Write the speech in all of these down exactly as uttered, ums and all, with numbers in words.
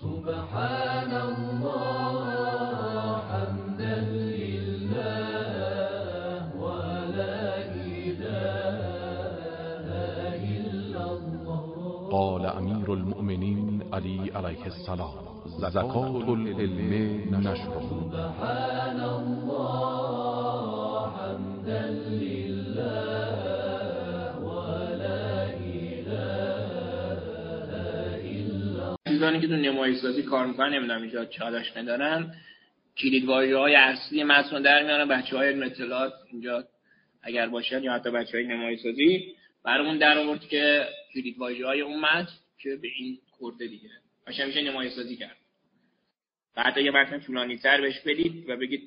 سبحان الله حمدا لله ولا إله إلا الله. قال امیر المؤمنین علی علیه السلام: زکات العلم نشره. سبحان الله حمدا لله ولا إله إلا. چیزانی که تو نمایش سازی کار میکنن نمیدونم اینجا چالش ندارن، کلیدواژه‌های اصلی متن در میارن. بچه‌های علم اطلاعات اینجا اگر باشن یا حتی بچه‌های نمایش سازی برامون در آورد که کلیدواژه‌های اون متن که به این خورده دیگه باشه میشه نمایش سازی کرد. بعد یه متن طولانی‌تر بهش بدید و بگید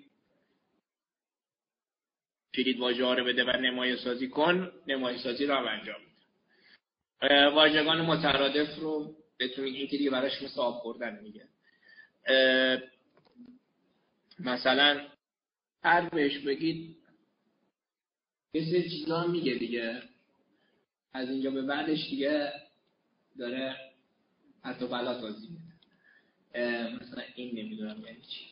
کلیدواژه‌ها رو بده و نمایش سازی کن، نمایش سازی رو هم انجام میده. واژگان مترادف رو بهتون این که دیگه براش مثل آب خوردن میگه. مثلا هر بهش بگید یه سری چیزا هم میگه دیگه، از اینجا به بعدش دیگه داره حتی بلا توضیح میده. مثلا این نمیدونم یعنی چی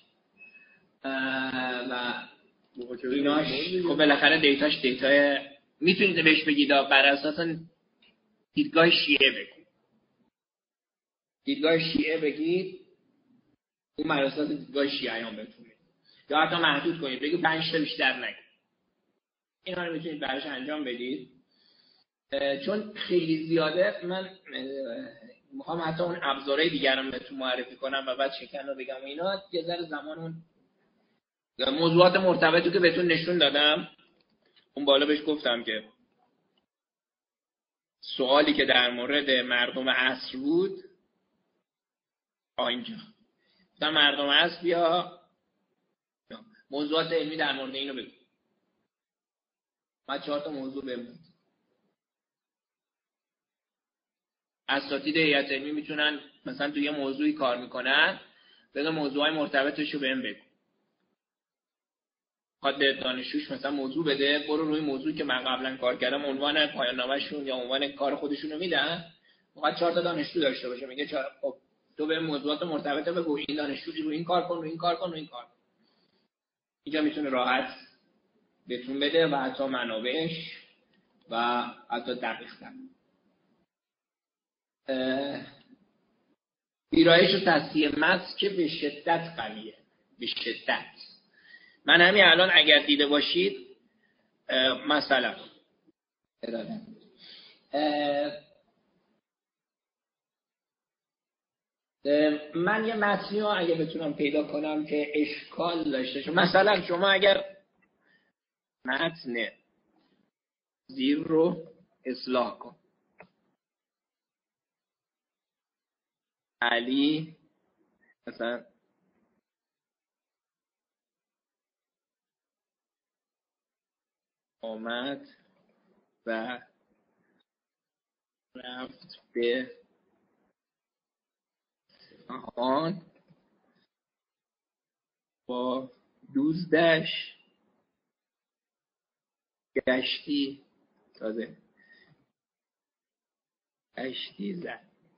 و ایناش خب بالاخره دیتاش دیتای میتونید بهش بگید بر اساس دیدگاه شیعه بگید، دیدگاه شیعه بگید، اون بر اساس دیدگاه شیعیان بهتون میگه، یا حتی محدود کنید بگید پنج تا بیشتر نگید. اینا رو میتونید براش انجام بدید. چون خیلی زیاده من میخوام حتی اون ابزارهای دیگر رو بهتون معرفی کنم و بعد شکن رو بگم و اینا یه ذره زمان اون موضوعات مرتبطی که بهتون نشون دادم اون بالا بهش گفتم که سوالی که در مورد مردم عصر بود اینجا در مردم عصر بیا موضوعات علمی در مورد اینو بگو. من چهار تا موضوع بهم اساتید هیئت علمی میتونن مثلا توی یه موضوعی کار میکنن بگه موضوعای مرتبطش رو بهم بگو. خواهد دانشجوش مثلا موضوع بده، برو روی موضوعی که من قبلا کار کردم عنوان پایان نامه‌شون یا عنوان کار خودشون رو میدن. فقط چهار تا دانشجو داشته باشه، میگه چهار خب تو به موضوعات مرتبط بگو، این دانشجو رو این کار کن، رو این کار کن، رو این کار. اینجا میتونه راحت بهتون بده و حتی منابعش و حتی دقیق تر. ویرایش و تصحیح متن که به شدت قویه، به شدت. من همین الان اگر دیده باشید مثلا من یه متنی رو اگه بتونم پیدا کنم که اشکال داشته شد، مثلا شما اگر متن زیر رو اصلاح کن علی مثلا آمد و رفت به آن با دوزدش گشتی تازه گشتی زد.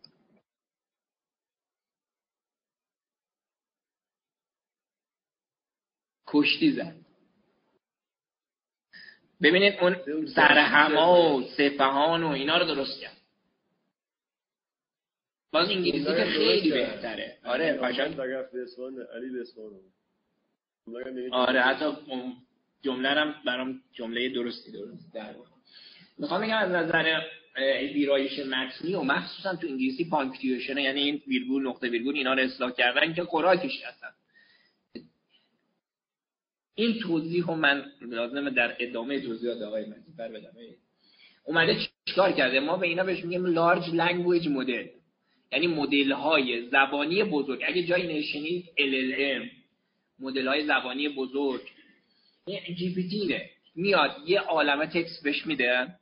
کشتی زد. ببینید اون سرهما و سپهان و اینا رو درست کرد. باز انگلیسی که خیلی بهتره. آره قشنگ. آره حتی جمله هم برام جمله درستی درست در واقع. میخوام بگم از نظر ویرایش متنی و مخصوصا تو انگلیسی پانکتیوشن، یعنی این ویرگول نقطه ویرگول اینا رو اصلاح کردن که خوراکش هستن. این توضیح رو من لازمه در ادامه توضیحات آقای منصور بدم. اومده چیکار کرده؟ ما به اینا بهش میگیم large language model، یعنی مدل های زبانی بزرگ. اگه جایی نشینید ال ال ام، مدل های زبانی بزرگ، این جی پی تی نه میاد یه عالمه تکست بهش میده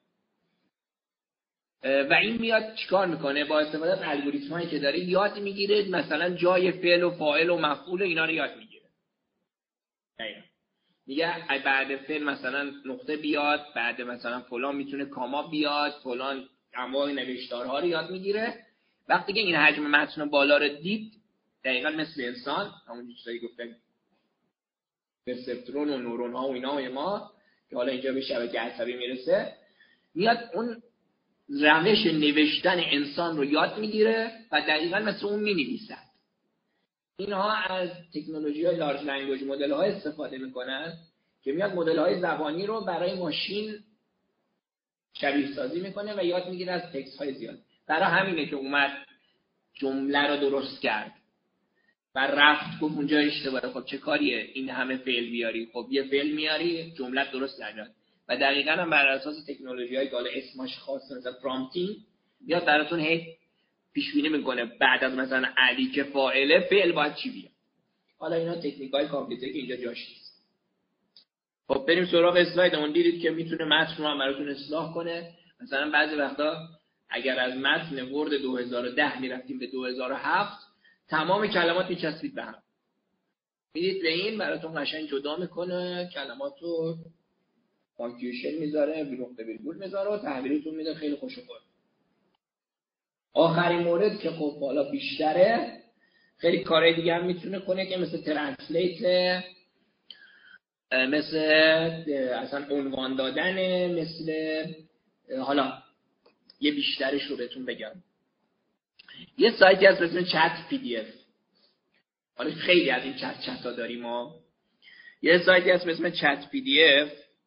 و این میاد چیکار میکنه؟ با استفاده از الگوریتمایی که داره یاد میگیره، مثلا جای فعل و فاعل و مفعول و اینا رو یاد میگیره. دقیقاً میگه بعد فعل مثلا نقطه بیاد، بعد مثلا فلان میتونه کاما بیاد، فلان انواع نوشتارها رو یاد میگیره. وقتی که این حجم متن بالا رو دید دقیقاً مثل انسان، همون چیزایی گفتن پرسپترون و نورون ها و اینا و ما که حالا اینجا به شبکه عصبی میرسه، میاد اون روش نوشتن انسان رو یاد میگیره و دقیقاً مثل اون مینویسه. اینها از تکنولوژی های لارج لنگویج مدل ها استفاده میکنن که میاد مدل های زبانی رو برای ماشین شبیه سازی میکنه و یاد میگیره از تکست های زیاد. برای همینه که اومد جمله رو درست کرد و رفت گفت اونجا اشتباهه. خب چه کاریه این همه فعل بیاری؟ خب یه فعل میاری جمله درست در میاد. و دقیقاً هم بر اساس تکنولوژی های که حالا اسمش خاصه مثلا پرامپتینگ میاد براتون هی پیش بینی میکنه بعد از مثلا علی که فاعله فعل باید چی بیاد. حالا اینا تکنیک‌های کامپیوتری که اینجا جاش نیست. خب بریم سراغ اسلایدمون. دیدید که میتونه متن رو هم براتون اصلاح کنه. مثلا بعضی وقتا اگر از متن ورد دو هزار و ده میرفتیم به دو هزار و هفت تمام کلمات میچسبید به هم. میدید به این براتون قشنگ جدا میکنه کلمات رو، پانکچویشن میذاره، نقطه ویرگول میذاره و تحویلتون میده. خیلی خوشگل. آخرین مورد که خب حالا بیشتره، خیلی کارهای دیگه هم میتونه کنه که مثل ترنسلیت، مثل اصلا عنوان دادن، مثل حالا یه بیشترش رو بهتون بگم. یه سایتی هست به اسم چت پی دی اف. حالا خیلی از این چت چت ها داریم ما. یه سایتی هست به اسم چت پی دی اف.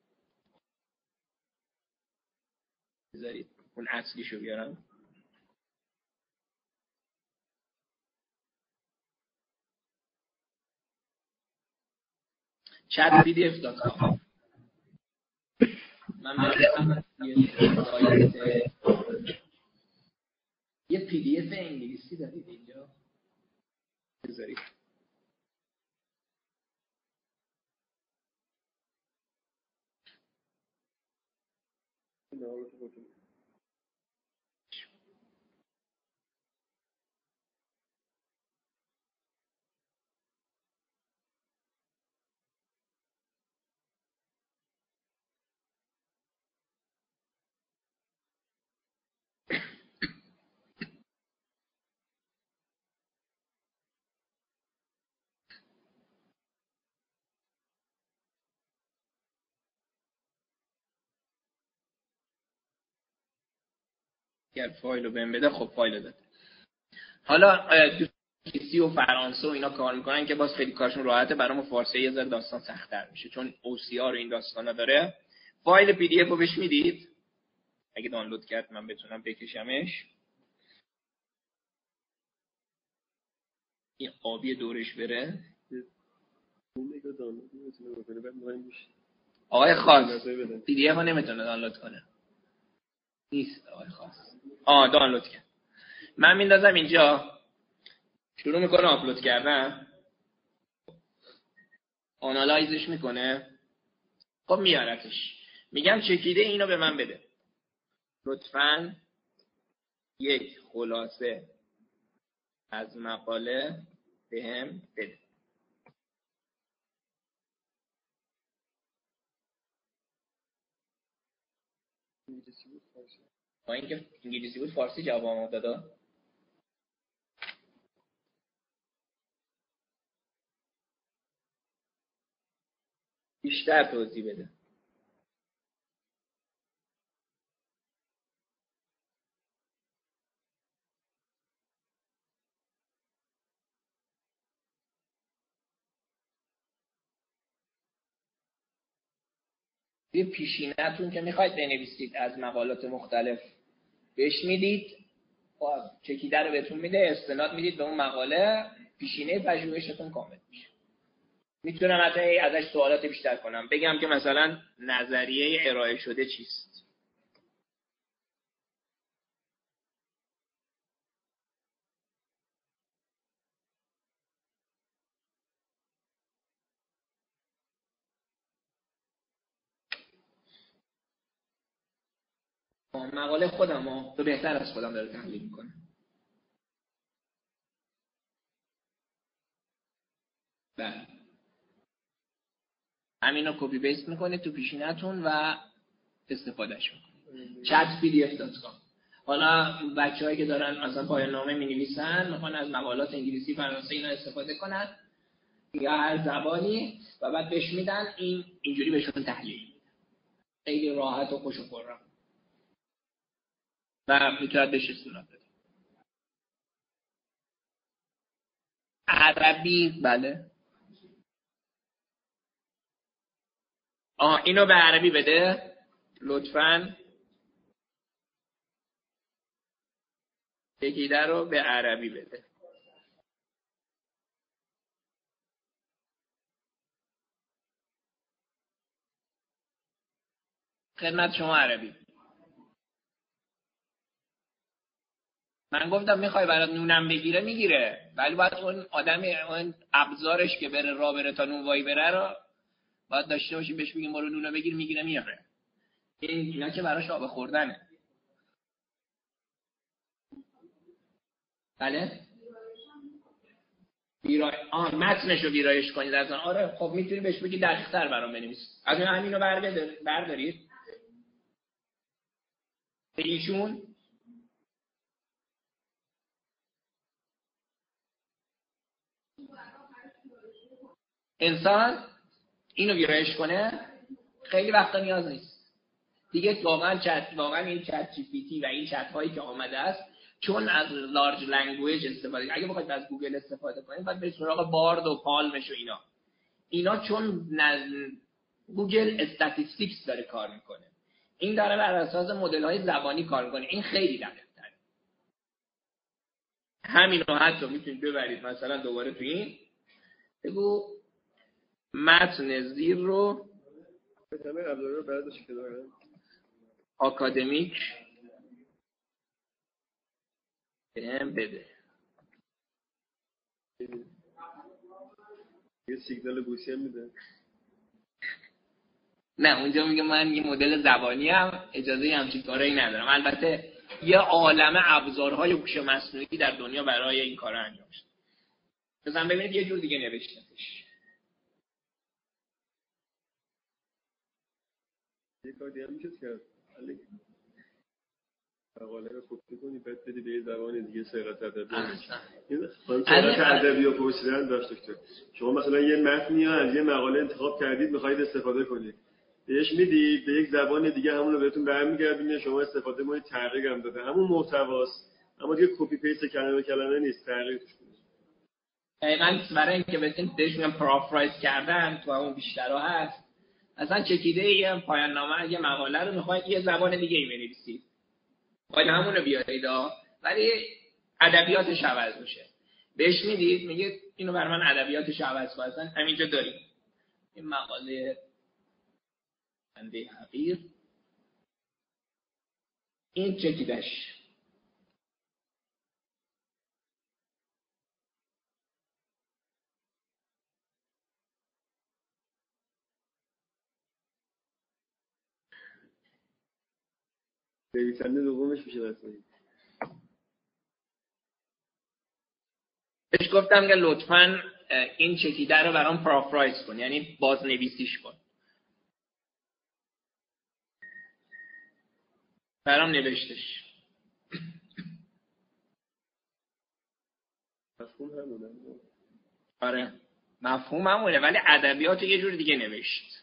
بذارید اون اصلیشو بیارم. چت پی دی اف دات کام. من برم یه سایت یه پی دی اف انگلیسی دارید اینجا. بذارید اگر فایل رو بهم بده. خب فایل داد. حالا تو انگلیسی و فرانسه و اینا کار میکنن که باز خیلی کارشون راحته. برام فارسی یه ذره داستان سخت‌تر میشه چون او سی آر و این داستانا داره. فایل پی دی اف رو بهش میدید. اگه دانلود کرد من بتونم بکشمش. این آبی دورش بره. آقای خاص پی دی اف رو نمیتونه دانلود کنه. نیست آقای خاص. آه دانلود کرد. من میندازم اینجا. شروع میکنه آپلود کردن. آنالایزش میکنه. خب میارتش. میگم چکیده اینو به من بده. لطفاً یک خلاصه از مقاله به هم بده. با اینکه انگلیسی بود فارسی جواب داد. بیشتر توضیح بده. یه پیشینه‌تون که میخواید بنویسید از مقالات مختلف بهش میدید. خب چکیده رو بهتون میده. استناد میدید به اون مقاله. پیشینه پژوهشتون کامل میشه. میتونم حتی ازش سوالات بیشتر کنم. بگم که مثلا نظریه ارائه شده چیست. مقاله خودم ها تو بهتر از خودم داره تحلیل میکنه. بله. همینو کپی پیست میکنید تو پیشینه‌تون و استفادهش میکنید. چت پی دی اف دات کام. حالا بچه‌هایی که دارن مثلا پایان نامه می‌نویسن میخوان از مقالات انگلیسی فرانسه اینا استفاده کنن یا هر زبانی و بعد بهش میدن، این اینجوری بهشون تحلیل میده. خیلی راحت و خوش و خرم و میتونه بهش استناد بده. عربی بله. آه اینو به عربی بده لطفاً. چکیده رو به عربی بده. خدمت شما عربی. من گفتم میخوای برات نونم بگیره میگیره، ولی باید اون آدم اون ابزارش که بره راه بره تا نون وای بره رو باید داشته باشیم، بهش بگیم برو نونو بگیر میگیره میاره. این اینا که براش آب خوردنه. بله؟ ویرای آن متنشو ویرایش کنید از آن. آره خب میتونی بهش بگی دقیق‌تر برام بنویس. از اون همینو بردارید بردارید. ایشون انسان اینو ویرایش کنه خیلی وقتا نیاز نیست دیگه. واقعا چت واقعا این چت جی پی تی و این چت هایی که آمده است چون از لارج لنگویج استفاده، اگه بخواید از گوگل استفاده کنید بعد به سراغ بارد و پالمش و اینا اینا چون نز... گوگل استاتستیکس داره کار میکنه، این داره بر اساس مدل های زبانی کار میکنه، این خیلی دقیق تره. همین رو حتی میتونید ببرید مثلا دوباره تو این بگو متن زیر رو همه ابزارها رو برداشت که دارن آکادمیک بهم بده. یه سیگنال گوشی هم میده. نه اونجا میگه من یه مدل زبانی هم اجازه همچین کارایی ندارم. البته یه عالمه ابزارهای هوش مصنوعی در دنیا برای این کارا انجام شده. مثلا ببینید یه جور دیگه نوشتهش. یه کار دیگه میشه کرد. علی مقاله رو کپی کنی بعد بدی به یه زبان دیگه صیغت ادبی. این صیغت ادبی رو پرسیدن داشت دکتر. شما مثلا یه متنی از یه مقاله انتخاب کردید می‌خواید استفاده کنید. بهش میدی به یک زبان دیگه همون رو بهتون برمیگردونه، شما استفاده کنید، تغییر هم داده همون محتواست اما دیگه کپی پیست کلمه به کلمه نیست، تغییر توش کنید. دقیقاً برای اینکه بتونید بهش میگم پارافرایز کردن تو اون بیشترها هست. مثلا چکیده یه پایان نامه یه مقاله رو میخواید یه زبان دیگه ای بنویسید، باید همون رو بیارید ولی ادبیاتش عوض میشه. بهش میدید میگه اینو برای من ادبیاتش عوض کن. اصلا همینجا داریم این مقاله بنده حقیر، این چکیدش نویسنده دومش میشه مثلا. بهش گفتم که لطفاً این چکیده رو برام پارافرایز کن، یعنی بازنویسیش کن. برام نوشتش. مفهوم همونه. آره مفهوم همونه ولی ادبیات یه جور دیگه نوشت.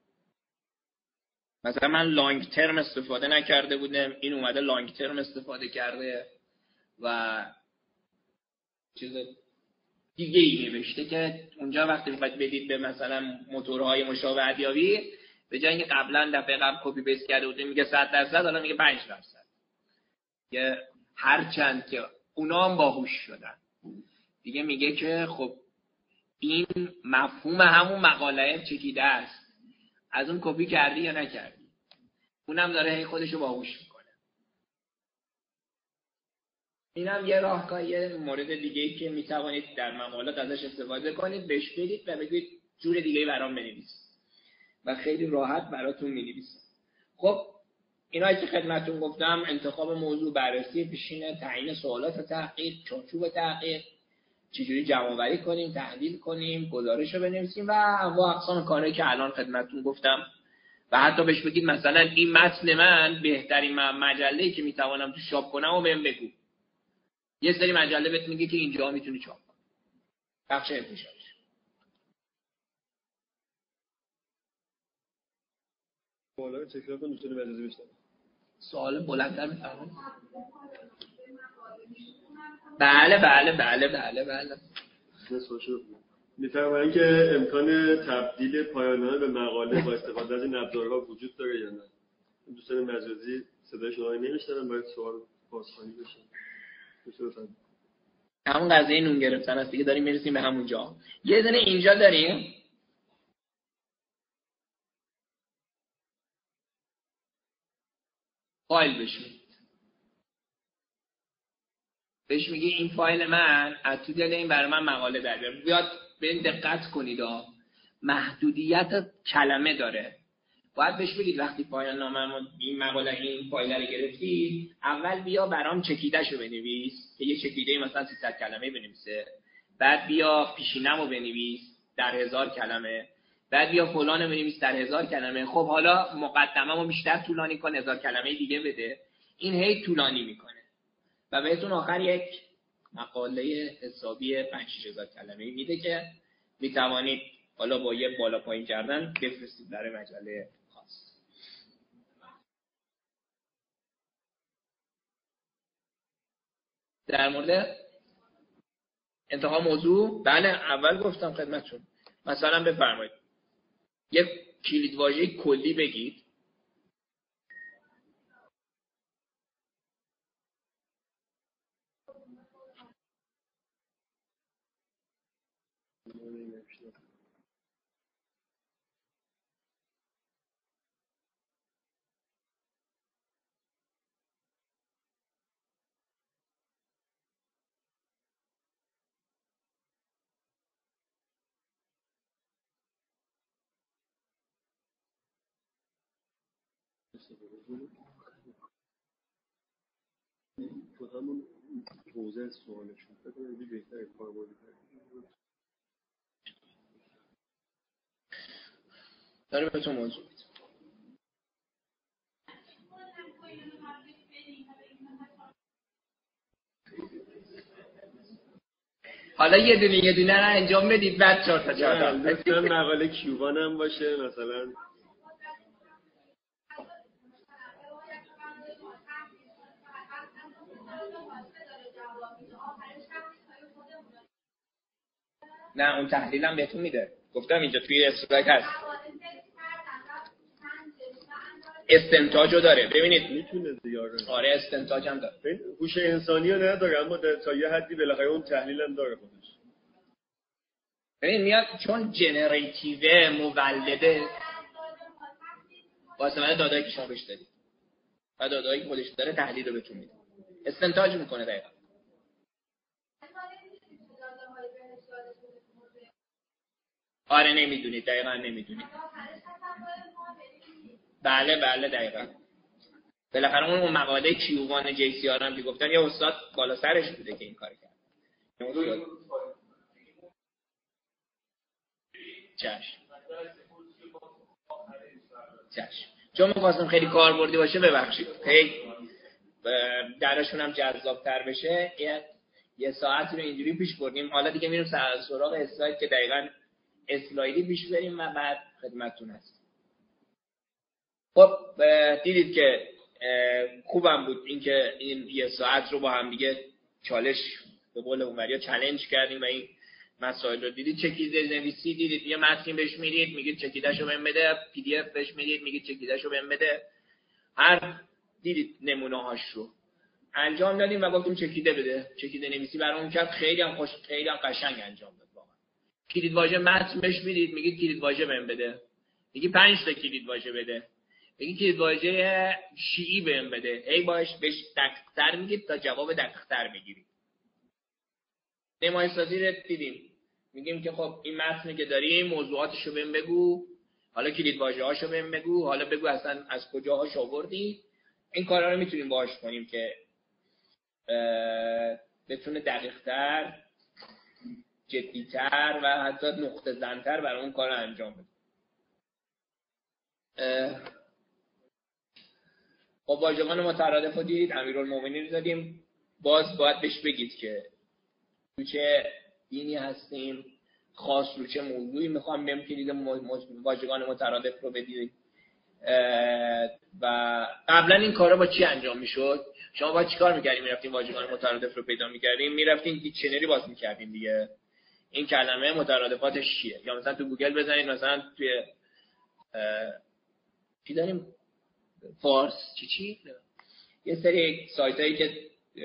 مثلا من لانگ ترم استفاده نکرده بودم، این اومده لانگ ترم استفاده کرده و چیز دیگه ای نوشته که اونجا وقتی میخواید بدید به مثلا موتورهای مشابه ادیابی به جای اینکه قبلا دفعه قبل کپی پیست کرده بودیم میگه صد درصد حالا میگه پنج درصد. که هر چند که اونا هم باهوش شدن دیگه میگه که خب این مفهوم همون مقاله چکیده است، از اون کپی کردی یا نکردی. اونم داره هی خودشو باهوش میکنه. اینم یه راهکار، یه مورد دیگه‌ای که میتوانید در مقالات ازش استفاده کنید، بهش بدید و بگید جور دیگه‌ای برام بنویس و خیلی راحت براتون می‌نویسه. خب اینایی که خدمتتون گفتم، انتخاب موضوع، بررسی پیشینه، تعیین سوالات تحقیق، چارچوب تحقیق، چجوری جمع‌آوری کنیم، تحلیل کنیم، گزارش رو بنویسیم و انواع اقسام کارهایی که الان خدمتتون گفتم و حتی بهش بگید مثلا این متن من بهترین مجله‌ای که میتوانم تو چاپ کنم و بهم بگو. یه سری مجله بهت میگه که اینجا میتونی چاپ کنی. بخش انتشارش. بالا تکرار کن دوستان مجازی بشن. سوال بلندتر میفرمایید. بله بله بله بله بله. میفرمایند که امکان تبدیل پایان‌نامه به مقاله با استفاده از این ابزارها وجود داره یا نه؟ دوستان مجازی صدای شما رو نمیشنون، باید سوال بازخوانی بشه. دوستان همون قضیه نون گرفتن است دیگه، داریم میرسیم به همون جا. یه دونه اینجا داریم فایل بهش میگید. بهش میگی این فایل من از تو دل این برای من مقاله در بیار. بیاد به این دقت کنید ها، محدودیت کلمه داره. باید بهش بگید وقتی پایان نامه این مقاله این فایل رو گرفتی، اول بیا برام چکیده‌شو بنویس که یه چکیده مثلا سیصد کلمه بنویسه. بعد بیا پیشینه‌مو بنویس در هزار کلمه. بعد بیا فلانو بنویس در هزار کلمه. خب حالا مقدمه‌مو بیشتر طولانی کن، هزار کلمه دیگه بده. این هی طولانی میکنه و بهتون آخر یک مقاله حسابی پنج شش هزار کلمه‌ای میده که میتوانید حالا با یه بالا پایین کردن بفرستید برای مجله خاص. در مورد انتها موضوع، بله اول گفتم خدمتتون، مثلا بفرمایید یک کلیدواژه کلی بگید. تو همون حوزه سوالشون بکنید بهتره کاربردی داره بهتون موضوع بید. حالا یه دونه یه دونه رو انجام بدید بعد چهار تا چهار تا. مثلا مقاله کیوبان هم باشه مثلا. نه اون تحلیل هم بهتون میده. گفتم اینجا توی اسلاید هست. استنتاجو داره. ببینید میتونه زیاره. آره استنتاج هم داره. هوش انسانی رو نداره اما تا یه حدی بالاخره اون تحلیل هم داره خودش. ببین میاد چون جنریتیو مولده واسه من دادایی که شما بهش دادید و دادایی که خودش داره تحلیل رو بهتون میده. استنتاج میکنه دقیقا. آره نمیدونید دقیقا نمیدونید. بله بله دقیقا. بالاخره اون اون مقاله کیوان جی سی آر هم که گفتن یه استاد بالا سرش بوده که این کار کرد. چشم. چشم. چون می‌خواستم خیلی کاربردی باشه ببخشید. خیلی درشون هم جذاب‌تر بشه. یه یه ساعتی رو اینجوری پیش بردیم. حالا دیگه میریم سراغ اسلاید که دقیقاً اسلایدی پیش بریم و بعد خدمتتون هست. خب دیدید که خوبم بود اینکه این یه ساعت رو با هم دیگه چالش به قول اونوریا چالش کردیم و این مسائل رو دیدید. چکیده نویسی دیدید، یه متن بهش میدید میگید چکیدهشو بهم بده، پی دی اف بهش میدید میگید چکیدهشو بهم بده. هر دیدید نمونه هاش رو انجام دادیم و گفتیم چکیده بده. چکیده نویسی برامون کرد، خیلی هم خوش خیلی هم قشنگ انجام داد واقعا. کلید واژه متن بهش میدید میگید کلید واژه بهم بده، میگی پنج تا کلید واژه بده، میگی کلید واژه شیعی بهم بده، ای باش بهش دقیق‌تر میگید تا جواب دقیق‌تر بگیرید. نمایش سازی رو دیدیم، میگیم که خب این متنی که داریم موضوعاتشو بهم بگو، حالا کلید واژه‌هاشو بهم بگو، حالا بگو اصلا از کجاهاش آوردی. این کارا رو میتونیم باهاش کنیم که بتونه دقیق‌تر، جدی‌تر و حتی نقطه زن‌تر برای اون کار رو انجام بده. خب واژگان مترادف رو دید، امیرالمومنین رو دادیم. باز باید بهش بگید که تو چه دینی هستیم، خاص رو چه موضوعی میخوام بهم که دید واژگان مترادف رو بدید. و قبلا این کارا با چی انجام میشد؟ شما با چی کار میکردیم؟ میرفتیم واژگان مترادف رو پیدا میکردیم، میرفتیم دیکشنری باز میکردیم دیگه، این کلمه مترادفاتش چیه. یا مثلا تو گوگل بزنید، مثلا توی چی داریم، فارس چی چی یه سری سایت هایی که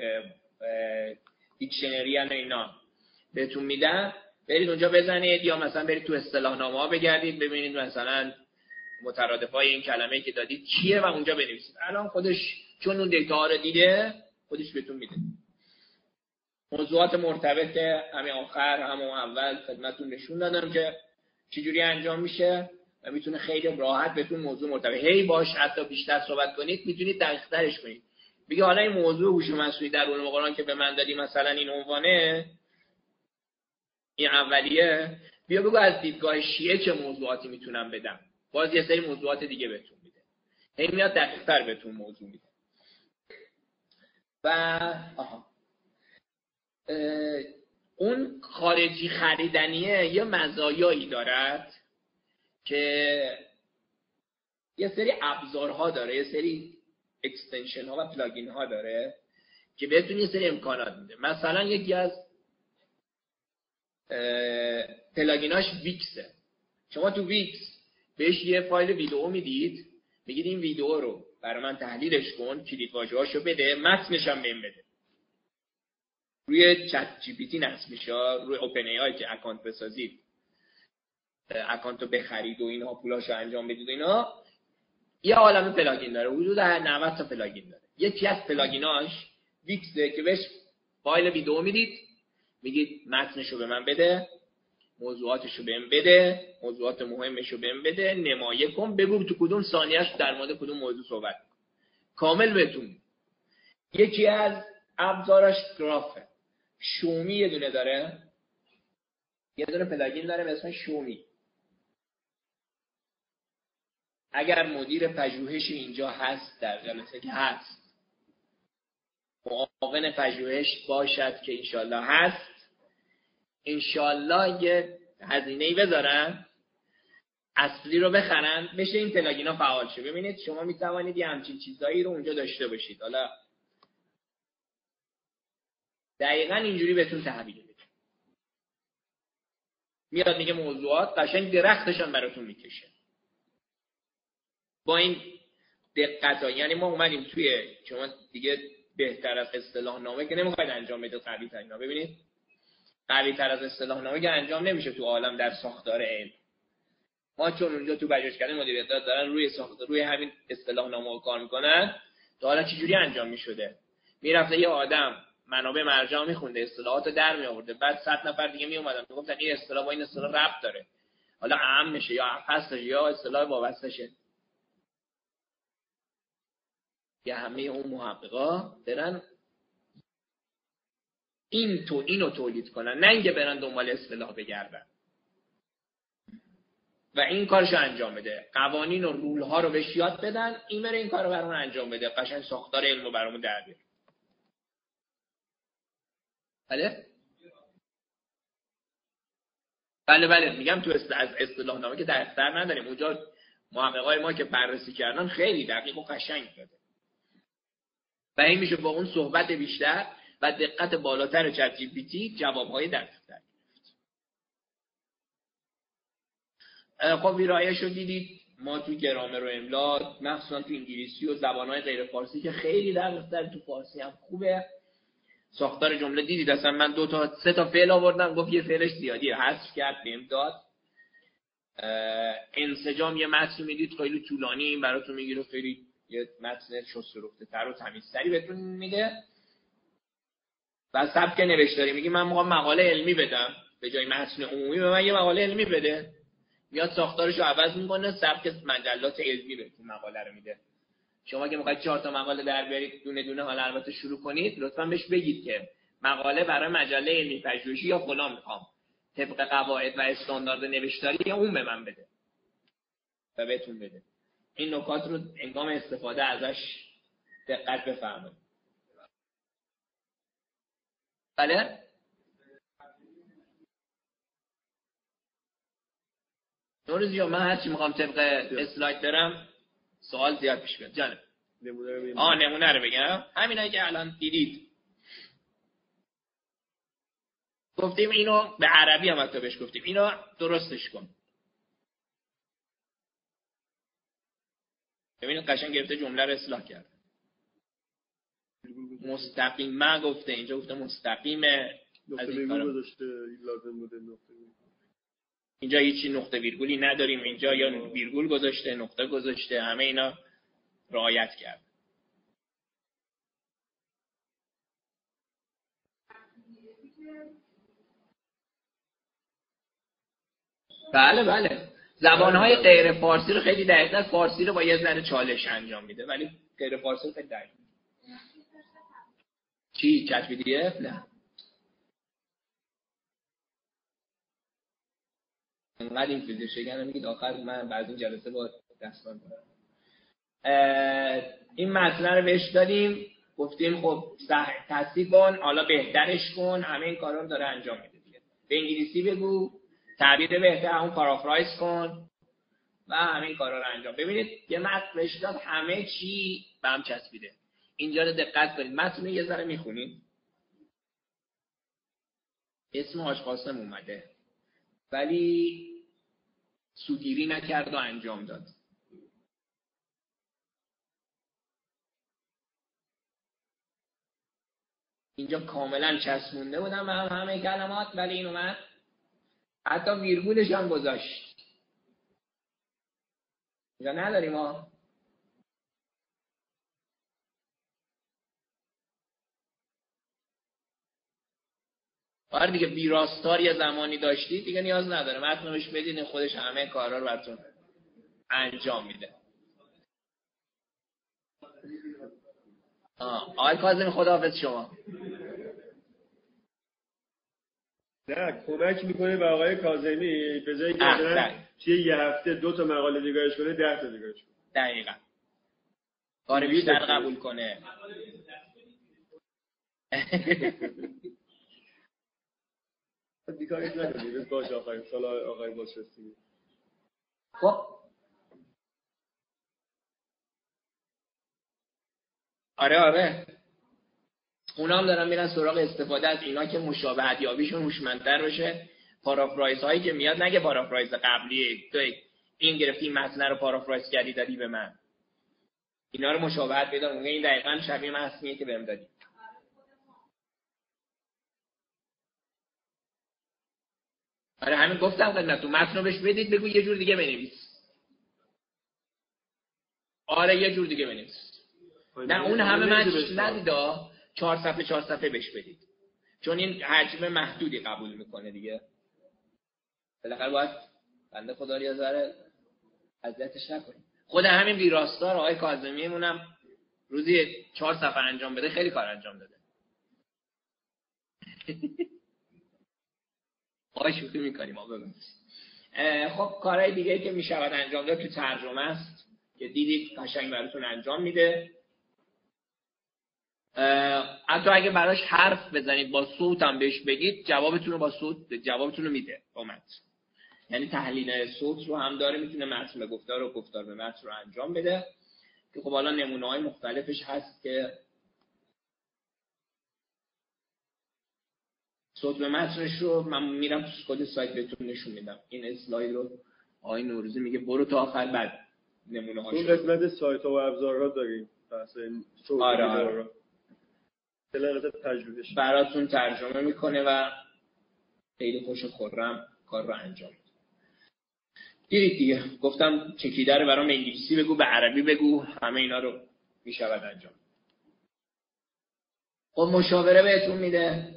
دیکشنری ان اینا بهتون میدن، برید اونجا بزنید. یا مثلا برید تو اصطلاح نامه ها بگردید ببینید مثلا مترادفای این کلمه‌ای که دادید چیه و اونجا بنویسید. الان خودش چون اون دیتا ها رو دیده خودش بهتون میده. موضوعات مرتبط همین آخر همون اول خدمتتون نشون دادم که چجوری انجام میشه و میتونه خیلی راحت بهتون موضوع مرتبط هی باش حتی بیشتر صحبت کنید، میتونید دقیق‌ترش کنید. بگی حالا این موضوع هوش مصنوعی در علوم قرآن که به من دادی مثلا این عنوانه، این اولیه، بیا بگو از دیدگاه شیعه چه موضوعاتی میتونم بدم. باز یه سری موضوعات دیگه بهتون میده، هی میاد دقیق‌تر بهتون موضوع میده. و آها اون خارجی خریدنیه یه مزایایی دارد که یه سری ابزارها داره، یه سری اکستنشن ها و پلاگین ها داره که بهتون یه سری امکانات میده. مثلا یکی از پلاگیناش ویکسه. شما تو ویکس بهش یه فایل ویدئو میدید، میگید این ویدئو رو برای من تحلیلش کن، کلید واژه‌هاشو بده، متنش هم بهم بده. روی چت جی پی تی نصب میشه، روی اوپن ای آی که اکانت بسازید، اکانت رو بخرید و اینها پولاشو انجام بدید، اینا یه عالمه پلاگین داره، حدود نود تا پلاگین داره. یکی از پلاگیناش ویکسه که بهش فایل ویدئو میدید، میگید متنشو به من بده، موضوعاتشو بهم بده، موضوعات مهمشو بهم بده، نمایه کن، بگو تو کدوم ثانیه‌اش در مورد کدوم موضوع صحبت کن. کامل بهتون. یکی از ابزاراش گرافه. شومی یه دونه داره، یه دونه پلاگین داره به اسم شومی. اگر مدیر پژوهش اینجا هست در جلسه که هست، معاون پژوهش باشد که انشالله هست، انشالله یه هزینه‌ای بذارن، اصلی رو بخرن، بشه این پلاگینا فعال شه. ببینید شما میتوانید یه همچین چیزایی رو اونجا داشته باشید. حالا دقیقاً اینجوری بهتون تحویل میده. میاد میگه موضوعات، قشنگ درختش هم براتون میکشه. با این دقت، یعنی ما اومدیم توی شما دیگه بهتر از اصطلاح نامه که نمیخواید انجام بدید، قوی تر اینا. ببینید قوی تر از اصطلاح نامه که انجام نمیشه تو عالم در ساختار علم. ما چون اونجا تو پژوهشکده مدیریت دارن روی ساختار روی همین اصطلاح نامه کار میکنن، تا حالا چجوری انجام میشده؟ میرفته یه آدم منابع مرجع میخونده، اصطلاحاتو در میآورده، بعد صد نفر دیگه میومدن میگفتن این اصطلاح با این اصطلاح ربط داره، حالا اهم میشه یا هستش یا اصطلاح وابسته شه. یا همه اون محققا برن این تو اینو تولید کنن، نه اینکه برن دنبال اصطلاح بگردن. و این کارشو انجام بده، قوانین و رول ها رو بهش یاد بدن، این بره این کارو برامون انجام بده، قشنگ ساختار علم رو برامون در بیاره. بله بله بله میگم تو از اصطلاح نامه که دقیق‌تر نداریم. اونجا محققای ما که بررسی کردن خیلی دقیق و قشنگ داده و این میشه با اون صحبت بیشتر و دقت بالاتر چت جی پی تی جوابهای دقیق‌تر. خب ویرایش رو دیدید. ما تو گرامر و املا مخصوصا تو انگلیسی و زبانهای غیر فارسی که خیلی دقیق‌تر، تو فارسی هم خوبه. ساختار جمله دیدید، اصلا من دو تا سه تا فعل آوردم گفت یه فعلش زیادیه، حذف کرد بهم داد. انسجام یه متن میدید خیلی طولانی، این براتون میگیره خیلی یه متن شست‌ورفته‌تر و تمیزتری بهتون میده. و سبک نوشتاری میگی من میخوام مقاله علمی بدم، به جای متن عمومی به من یه مقاله علمی بده، میاد ساختارش رو عوض میکنه، سبک مجلات علمی بهتون مقاله رو میده. شما که میخواید چهار تا مقاله در بیارید دونه دونه، حالا البته شروع کنید، لطفاً بهش بگید که مقاله برای مجله علمی پژوهشی یا فلان میخوام، طبق قواعد و استاندارد نوشتاری اون به من بده و بهتون بده. این نکات رو هنگام استفاده ازش دقت بفرمایید. بله؟ نوروزی من هرچی میخوام طبق اسلاید برم سوال زیاد پیش بیاد. جانم نمونه رو بگم. آه نمونه رو بگم. همینایی که الان دیدید. گفتیم اینو به عربی هم حتی بهش گفتیم اینو درستش کن. ببینید قشنگ گرفته جمله رو اصلاح کرد. مستقیما گفته، اینجا گفته مستقیمه. نقطه ویرگول گذاشته لازم بوده نقطه ویرگول. اینجا هیچی نقطه ویرگولی نداریم، اینجا یا ویرگول گذاشته، نقطه گذاشته، همه اینا رعایت کرد. بله بله. زبانهای غیر فارسی رو خیلی دقیق‌تر، فارسی رو با یه ذره چالش انجام میده ولی غیر فارسی رو خیلی دقیق. چی؟ چت پی دی اف؟ نه. انقدر این فیلتر شکنه میگید آخر من بعد این جلسه با دستان کنم. این متن رو بهش دادیم، گفتیم خب تصحیح کن، حالا بهترش کن، همه این کارا رو داره انجام میده دیگه. به انگلیسی بگو، تعبیر بهتر اون پارافرایز کن و همین کارا رو انجام. ببینید یه متن بهش داد همه چی به هم چسبیده. اینجا رو دقت کنید، متن رو یه ذره میخونید. اسم حاج قاسم اومده ولی سوگیری نکرد و انجام داد. اینجا کاملا چسبونده بودم هم همه کلمات ولی این اومد حتی ویرگولش هم گذاشت. اینجا نداریم ها. آره دیگه ویراستار یه زمانی داشتید دیگه نیاز نداره متن بهش بدین خودش همه کارا رو براتون انجام میده. آه آقای کاظمی خداحافظ شما. نه کمک میکنه به آقای کاظمی به جایی که مثلا توی یه هفته دو تا مقاله نگارش کنه ده تا نگارش کنه. دقیقاً. کار بیشتر قبول کنه. بیکاریت نکنید باشه آخرین سال آقای بازرسی. خب آره آره اونا هم دارن میرن سراغ استفاده از اینا که مشابهت یابیشون هوشمندتر بشه. پارافرایز هایی که میاد نگه پارافرایز قبلیه تو این گرفتی متن رو پارافرایز کردی دادی به من، اینا رو مشابهت پیدا کنه. این دقیقاً شبیه متنیه که بهم دادی. آره همین گفتم خدمتتون متن رو بهش بدید بگو یه جور دیگه بنویس. آره یه جور دیگه بنویس. نه اون همه متن ندیدا چهار صفحه چهار صفحه بهش بدید چون این حجم محدودی قبول میکنه دیگه. بالاخره باید بنده خدا رو یه ذره اذیتش نکنیم. خود همین ویراستار آقای کاظمیمون هم روزی چهار صفحه انجام بده خیلی کار انجام داده. آقای شوخی میکنیم ما بگم. خب کارهای دیگه که میشود انجام داد تو ترجمه است که دیدید قشنگ براتون انجام میده. حتی اگه براش حرف بزنید با صوت هم بهش بگید جوابتون رو با صوت جوابتون رو میده با متن. یعنی تحلیل صوت رو هم داره میتونه متن به گفتار و گفتار به متن رو انجام بده که خب حالا نمونه های مختلفش هست که صوت به متنش رو من میرم تو خود سایت بهتون نشون میدم. این اسلاید رو آقای نوروزی میگه برو تا آخر بعد نمونه هاشو. اون قسمت سایت ها و ابزارها داریم بحث صوت آره آره. تجربهش براتون ترجمه میکنه و خیلی خوش و خرم کار رو انجام میده. دیدید دیگه گفتم چکیده رو برام انگلیسی بگو به عربی بگو همه اینا رو میشود انجام. خب مشاوره بهتون میده.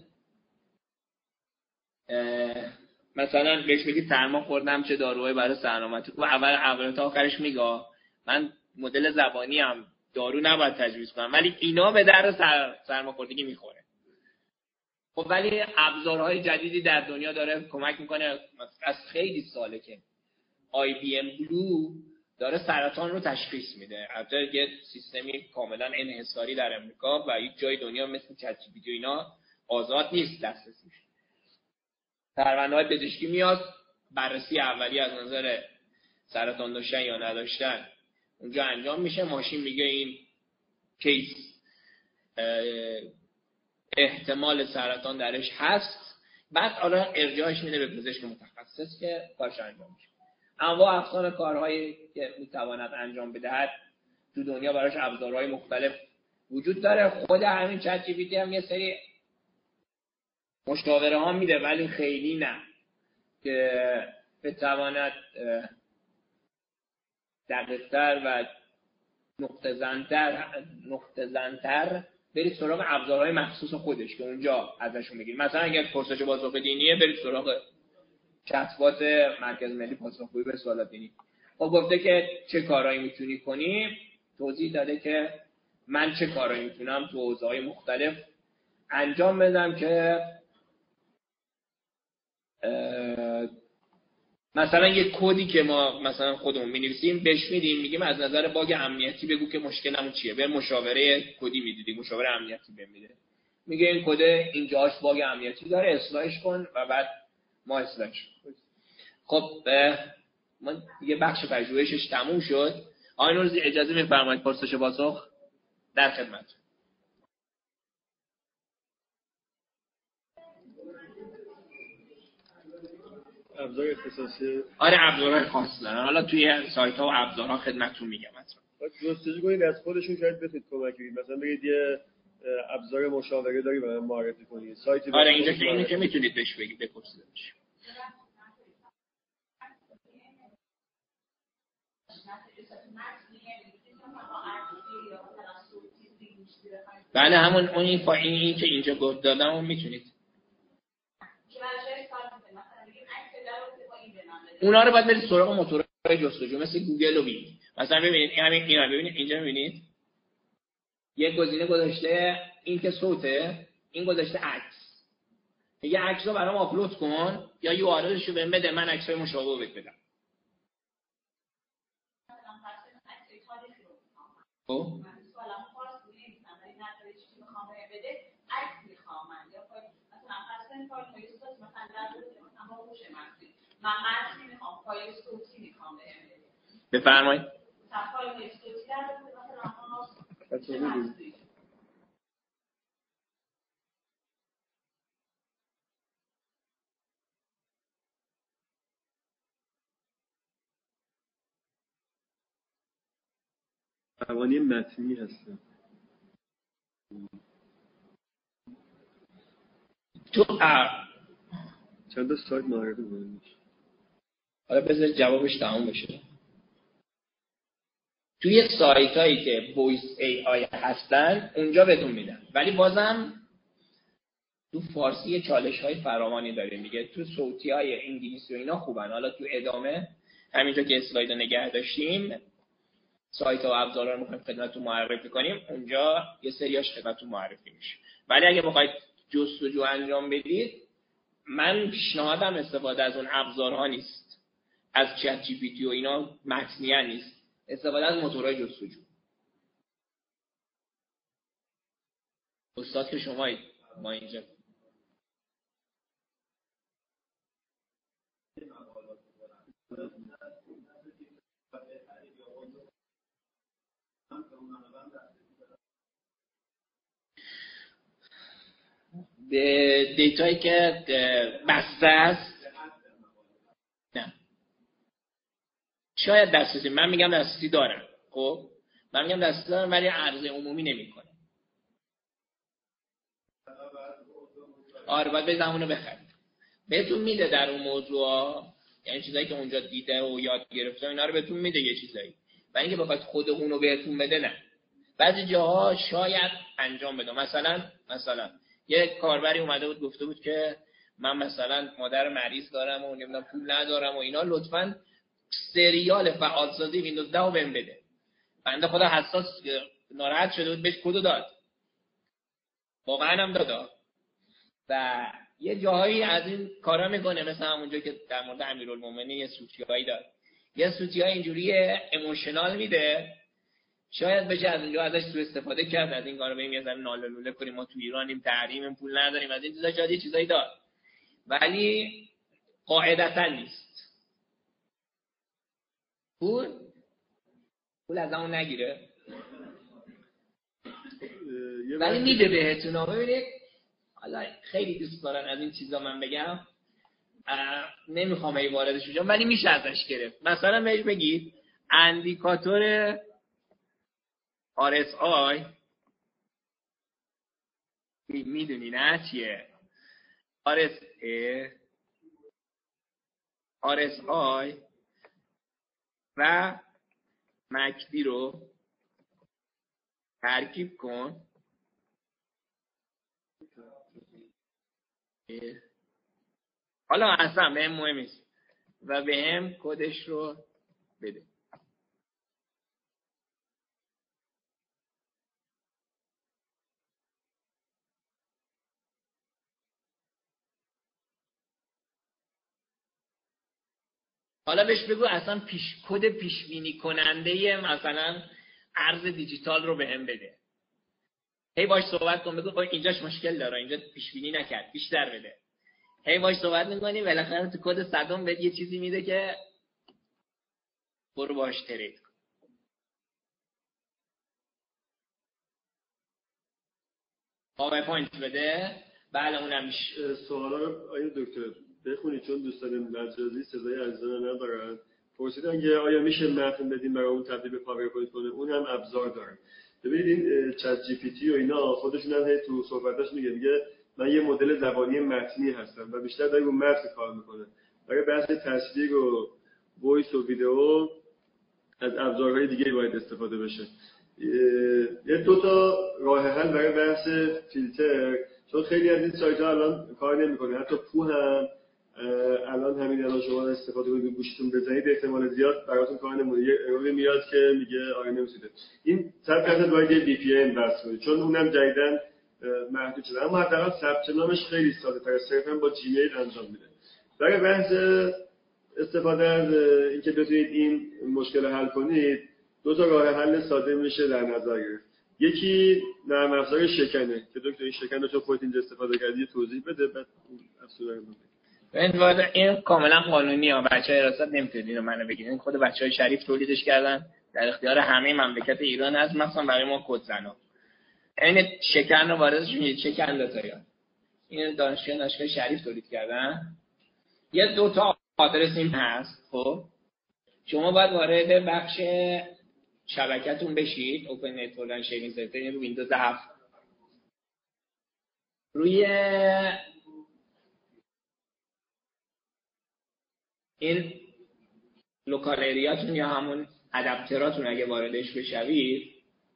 مثلا بهش بگید سرما خوردم چه داروهایی برای سلامتی. خب اول اول تا آخرش میگه من مدل زبانی هم دارو نباید تجویز کنم ولی اینا به درد سر... سرماخوردگی میخوره. خب ولی ابزارهای جدیدی در دنیا داره کمک میکنه. از خیلی ساله که آی بی ام بلو داره سرطان رو تشخیص میده. البته یه سیستمی کاملا انحصاری در امریکا و یک جای دنیا مثل چت جی پی تی اینا آزاد نیست دسترسیش. پرونده‌های پزشکی میاد، بررسی اولیه از نظر سرطان داشتن یا نداشتن اونجا انجام میشه، ماشین میگه این کیس احتمال سرطان درش هست، بعد حالا ارجاعش میده به پزشک متخصص که کارش انجام میشه. انواع اقسام کارهایی که میتواند انجام بدهد تو دنیا براش ابزارهای مختلف وجود داره. خود همین چت جی پی تی هم یه سری مشاوره ها میده ولی خیلی نه که بتواند دقیق‌تر و نقطه زن‌تر نقطه زن‌تر برید سراغ ابزارهای مخصوص خودش که اونجا ازشون بگیرید. مثلا اگر پرسش پاسخ دینیه برید سراغ چت‌بات مرکز ملی پاسخگویی به سوالات دینی. خب گفته که چه کارهایی میتونی کنی، توضیح داده که من چه کارهایی میتونم تو حوزه‌های مختلف انجام بدم که مثلا یک کدی که ما مثلا خودمون می‌نویسیم بهش میدیم، میگیم از نظر باگ امنیتی بگو که مشکلمون چیه، به مشاوره کدی میدیدیم، مشاوره امنیتی بهم میده، میگه این کد اینجاش باگ امنیتی داره اصلاحش کن و بعد ما اصلاحش. خب ما دیگه بخش پژوهشش تموم شد. آقای نوروزی اجازه میفرمایید پرسش پاسخ؟ در خدمت. ابزار اختصاصی، آره ابزارهای خاص دارن، حالا توی سایت ها و ابزارها خدمتتون میگم. مثلا جستجو کنید از خودشون، شاید بتونید کمک بگیرید. مثلا بگید یه ابزار مشاوره داری برام معرفی کنید، سایتی. آره اینجا که اینو که میتونید بهش بگید، بپرسیدش. بله همون اون فایل این که اینجا گفت دادم اون میتونید. اونا رو باید برید سراغ موتورهای جستجو مثل گوگل و بینگ. مثلا ببینید همین اینا ببینید اینجا ببینید یک گزینه گذاشته این که صوته، این گذاشته عکس. میگه عکس رو برام آپلود کن یا یو آر الش رو بهم بده من عکسای مشابه بهت بدم. خب من متن میخوام، فایل صوتی میخوام بهم. بفرمایید. فایل صوتی در مثلا قوانین متنی هستن. تو چند تا سایت معرفی کنید. حالا بذارید جوابش تمام بشه. توی سایت هایی که وایس ای آی هستن اونجا بهتون میدن، ولی بازم تو فارسی چالش های فراوانی داره. میگه تو صوتی های انگلیسی و اینا خوبن. حالا تو ادامه همینجا که اسلاید رو نگه داشتیم سایت ها و ابزارها رو میخوایم خدمتتون معرفی کنیم، اونجا یه سریاش خدمتتون معرفی میشه. ولی اگه بخواید جستجو انجام بدید، من پیشنهادم استفاده از اون ابزارها نیست، از چت جی پی تی و اینا متنیه نیست، استفاده از موتورهای جستجو. استاد که شمایید، ما اینجا به دیتایی که بسته است نه شاید دسترسی، من میگم دسترسی دارم، خب من میگم دسترسی دارم ولی عرضه عمومی نمیکنه. آره باید به زمانو بخرید، بهتون میده در اون موضوع، یعنی چیزایی که اونجا دیده و یاد گرفته اینا رو بهتون میده یه چیزایی، ولی اینکه بخواید خود اونو بهتون بده نه. بعضی جاها شاید انجام بده. مثلا مثلا یه کاربری اومده بود گفته بود که من مثلا مادر مریض دارم و نمیدونم پول ندارم و اینا، لطفاً سریال فعالسازی ویندوز ده رو بهم بده. بنده خدا حساس ناراحت شده بود، بهش کدو داد، واقعا هم داد. و یه جاهایی از این کارا میکنه، مثلا همونجا که در مورد امیرالمومنین یه سوتیایی داد، یه سوتی های اینجوری ایموشنال میده، شاید بشه از اینجا ازش سوء استفاده کرد، از این کارو بریم یه ذره ناله لوله کنیم ما تو ایرانیم تحریمیم پول نداریم، از این چیزا شاید یه چیزایی داد، ولی قاعدتا نیست. پول پول از همون نگیره ولی میده بهتون. ببینید حالا خیلی دوست دارن از این چیزا من بگم، نمیخوام ای واردش بشم ولی میشه ازش گرفت. مثلا بهش بگید اندیکاتور آر اس آی میدونی نه چیه؟ آر اس آی آر اس آی و مکدی رو ترکیب کن حالا اصلا به هم مهم نیست و به هم کدش رو بده. حالا بهش بگو اصلا پیش کد پیش بینی کننده مثلا ارز دیجیتال رو بهم بده. هی باش صحبت کن، بگو اینجاش مشکل داره، اینجا پیش بینی نکرد، بیشتر بده. هی باش صحبت می‌کنی بالاخره تو کد صدم بهت یه چیزی میده که برو باش ترید کن. پاورپوینت بده. بله اونم میشه. سوالا رو آیا دکتر بخونید چون دوستان مجازی سزای عزیزان ندارن. پرسیدن که آیا میشه متن بدیم برای اون تبدیل به پاورپوینت کنه؟ اون هم ابزار داره. ببینید این چت جی پی تی و اینا خودشون هم تو صحبتاش میگه میگه من یه مدل زبانی متنی هستم و بیشتر داره رو متن کار میکنه. برای بحث تصویر و وایس و ویدیو از ابزارهای دیگه باید استفاده بشه. یه دو تا راه حل برای بحث فیلتر، چون خیلی از این سایت ها الان کار نمیکنه، حتی پو هم الان همین الان شما استفاده کنید گوشتون بزنید احتمال زیاد براتون کار نمیکنه، یه اروری میاد که میگه آره نمیشه. این صد درصد باید یه وی پی ان وصل کنید چون اونم جدیدن محدود شده، اما حداقل ثبت نامش خیلی ساده تر، صرفا با جیمیل انجام میده. برای بحث استفاده از اینکه بتونید این مشکل حل کنید، دو تا راه حل ساده میشه در نظر گرفت. یکی نرم افزار شکنه که دکتر این شکن رو تو خودت اینجا استفاده کردی توضیح بده، بعد افزار رو ببین این کاملا قانونیه، بچه‌های حراست نمیتونید اینو منو بگید، خود بچه‌های شریف تولیدش کردن، در اختیار همه مملکت ایران هست، مثلا برای ما کدزنا. این شکن رو واردش میگید شکن داتایان. این دانشجویان دانشگاه شریف تولید کردن. یه دو تا آدرس این هست. خب شما باید وارد بخش شبکه‌تون بشید، اوپن نتورک شیرینگ سرور رو ویندوز هفت. روی این لوکال اریاتون یا همون ادپتراتون اگه واردش بشوید،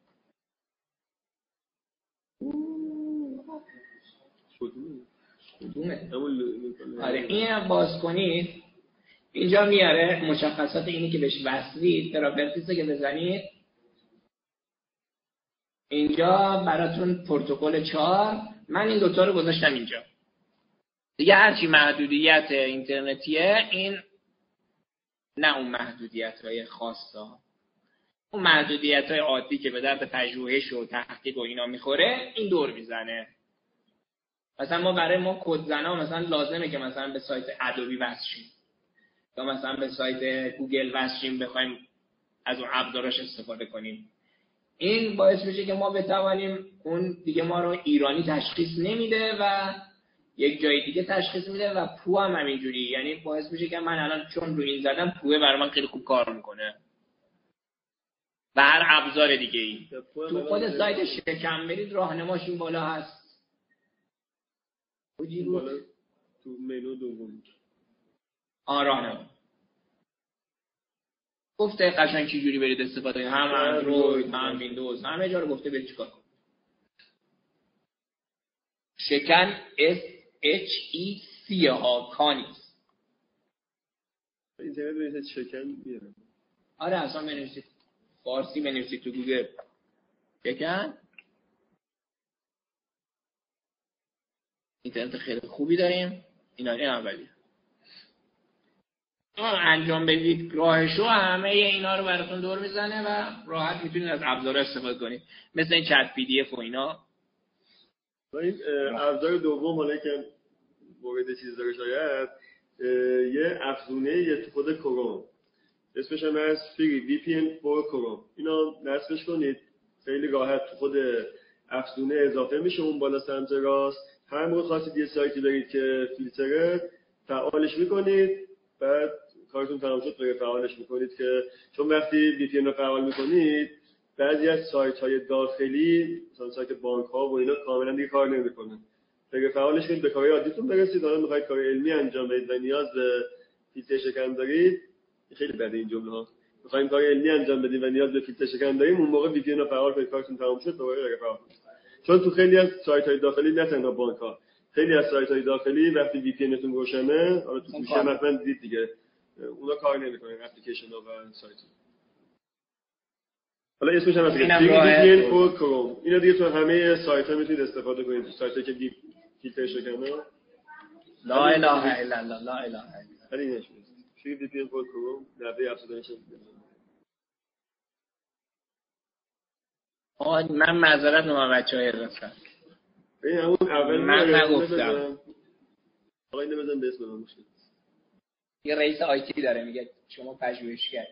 کدومه؟ آره این باز کنید، اینجا میاره مشخصات اینی که بهش وصلید، پراپرتیز که بزنید اینجا براتون پروتکل چهار، من این دوتا رو گذاشتم اینجا دیگه. هرچی محدودیت اینترنتیه این نه اون محدودیت های خاصه، اون محدودیت های عادی که به درد پژوهش و تحقیق و اینا میخوره این دور میزنه. مثلا ما برای ما کدزنا مثلا لازمه که مثلا به سایت ادوبی وصل شیم یا مثلا به سایت گوگل وصل شیم بخوایم از اون ابزاراش استفاده کنیم. این باعث میشه که ما بتوانیم، اون دیگه ما رو ایرانی تشخیص نمیده و یک جای دیگه تشخیص میده و پو هم همینجوری، یعنی باعث میشه که من الان چون رو این زدم پوه برای من خیلی خوب کار میکنه و هر ابزار دیگه ای. تو خود سایت شکم برید راهنماش این بالا هست. کجی بود؟ تو منو دوم. آه راهنما. گفته قشنگ چی جوری برید استفاده کنید، هم اندروید هم ویندوز همه جا رو گفته برید چیکار کنید. شکن اس اچ ای سی ها کانیس. اینترنت بنویسید شکن میاره. آره اصلا بنویسید فارسی بنویسید تو گوگل شکن. اینترنت خیلی خوبی داریم. اینا این اولیه. انجام بدید راهشو همه اینا رو براتون دور میزنه و راحت میتونید از ابزار استفاده کنید مثل این چت پی دی اف و اینا. این ابزار دوم حالا که مورد چیز داره شاید یه افزونه یه تو خود کروم اسمش هم از فری وی پی ان فور کروم. اینا نصبش کنید خیلی راحت تو خود افزونه اضافه میشه اون بالا سمت راست. هر موقع خواستید یه سایتی دارید که فیلتره فعالش میکنید بعد کارتون تمام شد غیر فعالش میکنید که چون وقتی وی پی ان رو فعال میکنید بعضی از سایت های داخلی مثلا سایت بانک ها و اینا کاملا دیگه کار نمیکنن. اگه فعالش کنید به کارهای عادیتون برسید. حالا میخواید کار علمی انجام بدید و نیاز به فیلتر شکن دارید خیلی بده این جمله ها. میخوایم کار علمی انجام بدید و نیاز به فیلتر شکن داریم اون موقع وی پی ان رو فعال کنید کارتون تمام شد دوباره غیر فعال کنید. چون تو خیلی از سایت های داخلی نه تنها بانک ها خیلی از سایت های داخلی وقتی وی پی انتون روشنه حالا تو گوشی هم حتما دیدید دیگه اونا کار نمیکنن اپلیکیشن ها و سایت. حالا اسمش هم هست وی پی ان فور کروم. اینا دیگه تو همه سایت ها میتونید استفاده کنید. سایتی که فیلتر شکنه لا اله الا الله لا اله الا الله اینش نیست. چی وی پی ان فور کروم نحوه افزودنش آه من معذرت میخوام بچه‌ها رفتم. این همون اول من نگفتم. آقا اینو بزن به اسم من مشکل. یه رئیس آیتی داره میگه شما پژوهشگر.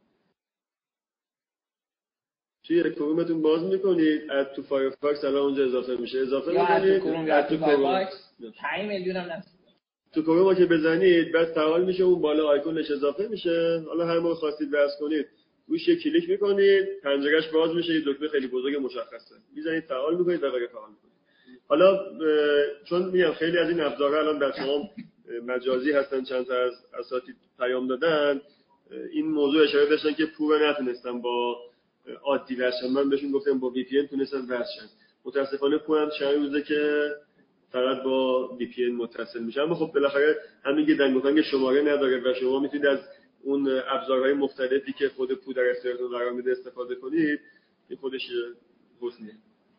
توی کرومتون باز میکنید اد تو فایرفاکس الان اونجا اضافه میشه اضافه میکنید اد تو فایرفاکس پنج میلیون هم نست تو کروم که بزنید بعد فعال میشه اون بالا آیکونش اضافه میشه. حالا هر موقع خواستید وصل کنید روش کلیک میکنید پنجرهش باز میشه یه دکمه خیلی بزرگ مشخصه میزنید فعال میکنید و غیر فعال میکنید. حالا چون میگم خیلی از این ابزارها الان بچه‌ها مجازی هستن چند تا از اساتید پیام دادن این موضوع اشاره داشتن که پور نتونستن با عادی وصل من بهشون گفتم با وی پی ان تونستن وصل شن. متاسفانه پورم چند روزه که فقط با وی پی ان متصل میشه. اما خب بالاخره همین که دنگ گفتن که شماره نداره و شما میتونید از اون ابزارهای مختلفی که خود پور در اختیارتون قرار میده استفاده کنید. این خودش حسنیه.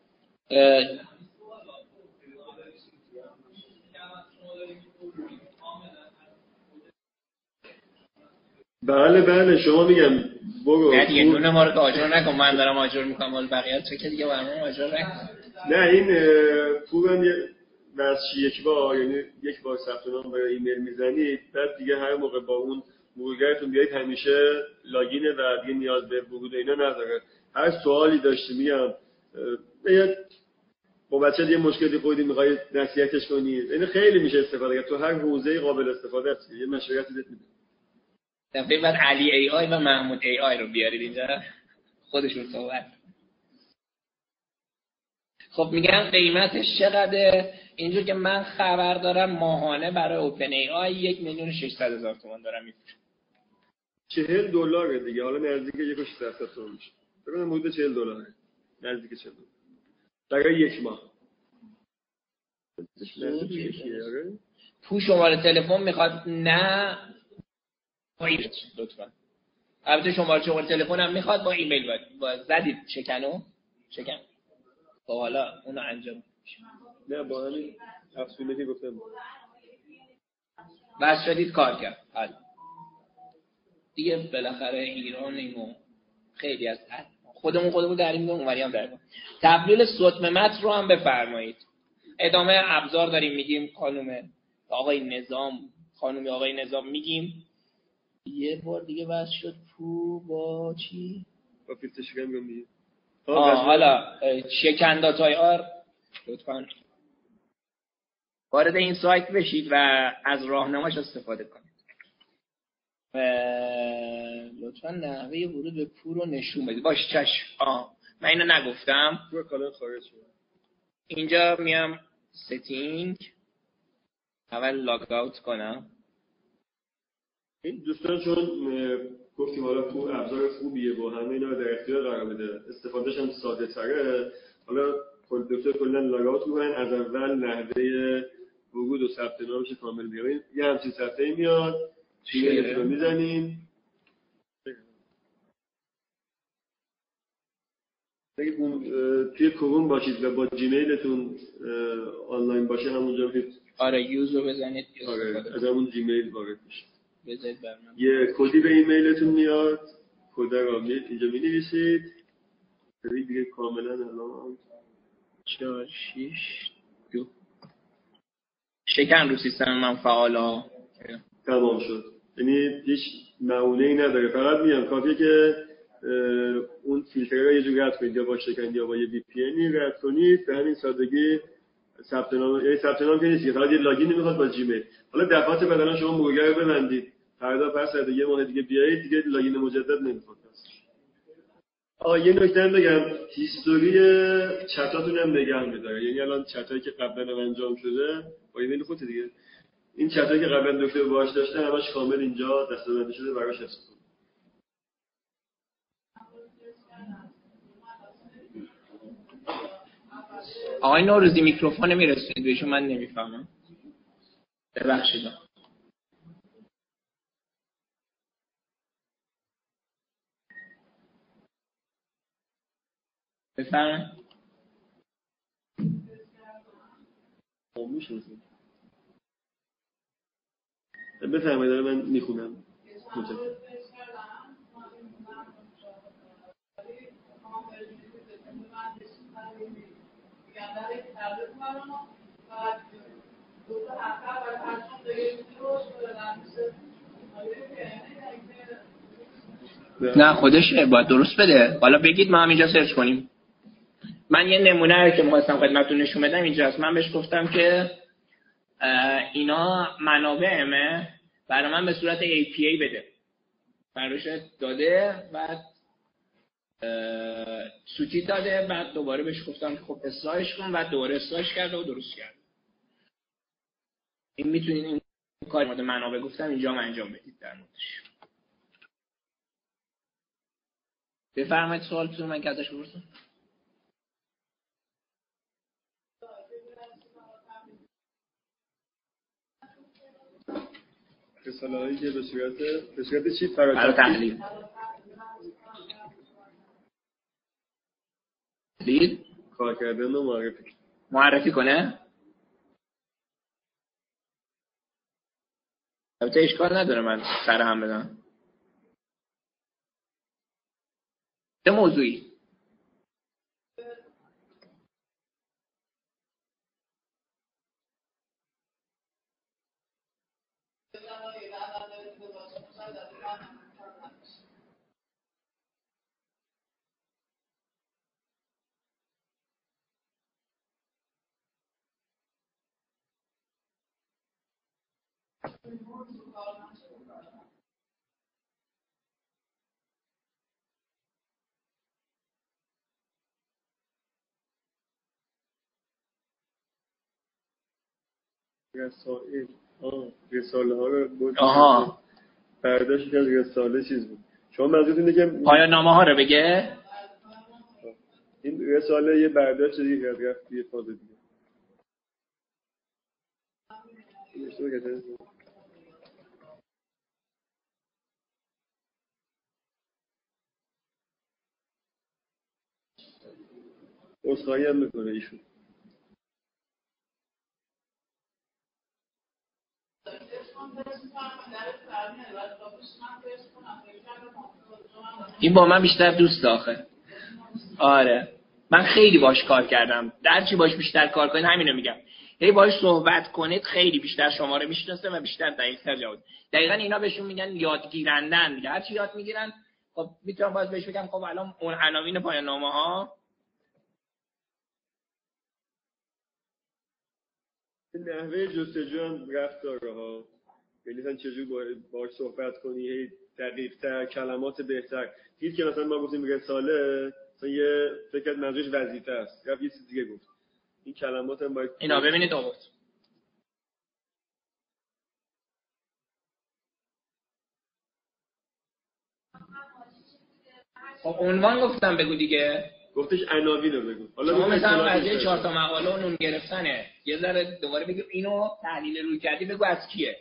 بله بله شما میگم برو نه دیگه نون ما رو که آجر نکن من دارم آجر میکنم ولی بقیه چه که دیگه برنامه آجر نکن. نه این پورم یه واسه یک بار یعنی یک بار ثبت نام برای ایمیل میزنید بعد دیگه هر موقع با اون مرورگرتون بیایید همیشه لاگینه و دیگه نیاز به ورود اینا نداره. هر سوالی داشتی میگم بیاد با بچه یه مشکلی خودی میخواید نصیحتش کنید. این خیلی میشه استفاده کرد تو هر حوزه‌ای قابل استفاده است. یه مشورتی بهت میدم. دفعه بعد علی ای آی و محمود ای آی رو بیارید اینجا خودشون صحبت. خب میگم قیمتش چقدره؟ اینجور که من خبر دارم ماهانه برای اوپن ای آی یک میلیون و ششصد هزار تومان دارم میفروشم. چهل دلاره دیگه حالا نزدیک یک و ششصد تومان میشه. ببینم حدود چهل دلاره. نزدیک چهل دلار. برای یک ماه. پول شماره تلفن میخواد نه با ایمیل لطفا. البته شماره شماره تلفن هم میخواد با ایمیل باید زدید شکنو شکن خب حالا اونو انجام نه با همین افسونه که گفتم بس شدید کار کرد حالا دیگه بالاخره ایرانیم و خیلی از خودمون خودمون داریم و اونوری هم داریم. تبدیل ستم متن رو هم بفرمایید. ادامه ابزار داریم میگیم خانم آقای نظام خانم آقای نظام میگیم یه بار دیگه واسه شد پو با چی؟ با فیلتر شکن میگم آه حالا شکن داتای آر لطفاً وارد این سایت بشید و از راهنماش استفاده کنید. لطفاً نحوه ورود به پور رو نشون بدید. باشه چشم. آه من اینو نگفتم. پور کانال خارج شد. اینجا میام ستینگ اول لاگ اوت کنم. این دوستان چون گفتیم حالا پور ابزار خوبیه با همه اینا در اختیار قرار میده استفادهش هم ساده تره. حالا دکتر کلا لاگ اوت میکنن از اول نحوه ورود و ثبت نامش کامل بیارین یه همچین صفحه‌ای میاد ایمیلتون رو میزنین اگه توی کروم باشید و با جیمیلتون آنلاین باشه همونجا میتونید آره یوز رو بزنید آره از همون جیمیل وارد میشه. بذارید برام یه کدی به ایمیلتون میاد، کد رو می اینجا می‌نویسید. ببین دیگه کاملا الان چهار شش دو شکن رو سیستم من فعالا تمام شد. یعنی هیچ معونه‌ای نداره، فقط میگم کافیه که اون فیلتر رو یه جوری رد کنید، یا با شکن یا با یه وی پی ان رد کنید. به همین سادگی ثبت نام، یعنی ثبت نام که نیست، فقط یه لاگین میخواد با جیمیل. حالا دفعات بعدا شما مرورگر رو ببندید، فردا پس فردا یه ماه دیگه بیایید، دیگه لاگین مجدد نمیخواد. آ یه نکته هم بگم، هیستوری چتاتون هم نگه می‌داره. یعنی الان چتایی که قبلا انجام شده با ایمیل خودت دیگه، این چتایی که قبلا دکتر باهاش داشته همش کامل اینجا دسته‌بندی شده، براش حفظ کنید. آقای نوروزی میکروفون نمیرسونید بهشون، من نمیفهمم. ببخشید. بفرمایید. خاموش میشه. بفرمایید من میخونم. نه خودشه، باید درست بده. حالا بگید ما هم اینجا سرچ کنیم. من یه نمونه رو که می‌خواستم خدمتتون نشون بدم اینجاست. من بهش گفتم که اینا منابعمه، برای من به صورت ای پی ای بده. براش داده، بعد سوتی داده، بعد دوباره بهش گفتم که خب اصلاحش کن، بعد دوباره اصلاحش کرده و درست کرد. این میتونید این کار مورد منابع گفتم اینجا انجام بدید در موردش. بفرمایید سوالتون من که ازش بپرسم. رساله‌ای که به صورت به صورت چی فراتر برای تحلیل دید کار کردن و معرفی معرفی کنه. البته اشکال نداره من سر هم بدم. چه موضوعی؟ رسائل آه رساله ها رو بود. آها برداشت از رساله چیز بود. شما منظورتون اینه که پایان نامه ها رو بگه؟ این رساله یه برداشت دیگه از رفت یه فاز دیگه. اصخایی هم میکنه ایشون. این با من بیشتر دوست آخه. آره من خیلی باش کار کردم، در چی باش بیشتر کار کنید همینو میگم. هی باش صحبت کنید خیلی بیشتر شما رو میشناسه و بیشتر دقیق‌تر جواب. دقیقاً اینا بهشون میگن یادگیرندن دیگه، هر چی یاد میگیرن. خب میتونم باز بهش بگم خب الان اون عناوین پایان نامه ها نحوه جستجو هم رفت داره ها. یعنی مثلا چجور باهاش صحبت کنی، هی دقیق‌تر، کلمات بهتر. دید که مثلا ما گفتیم رساله، مثلا یه فکر منظورش وظیفه است، یا یه چیز دیگه گفت. این کلمات هم باید اینا ببینید آورد. خب عنوان گفتم بگو دیگه. گفتش عناوین رو بگو. حالا شما مثلا قضیه چهار تا مقاله و نون گرفتنه، یه ذره دوباره بگو اینو تحلیل روی کردی بگو از کیه.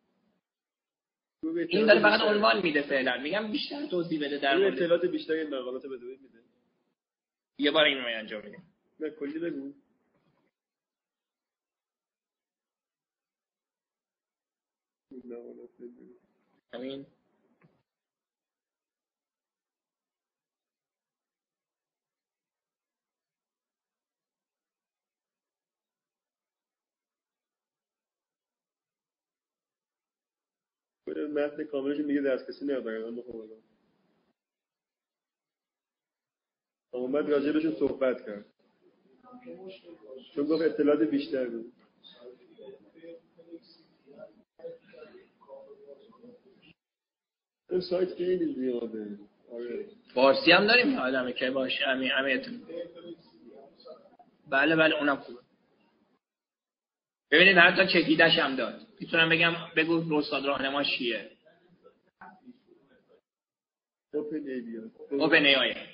این داره فقط عنوان میده فعلا. میگم بیشتر توضیح بده در مورد اطلاعات بیشتری این مقالات بده میده. یه بار اینو انجام بده. نه کلی بگو. همین. متن کاملش میگه دسترسی نداره. من بخوام اومد راجع بهشون صحبت کرد چون گفت اطلاعات بیشتر بود. این سایت خیلی زیاده. آره. فارسی هم داریم آدمه که باشه همین همین. بله بله اونم خوبه. ببینید حتی چکیدش هم داد. میتونم بگم بگو استاد راهنما چیه؟ اوپن ای بی آی. اوپن ای آی.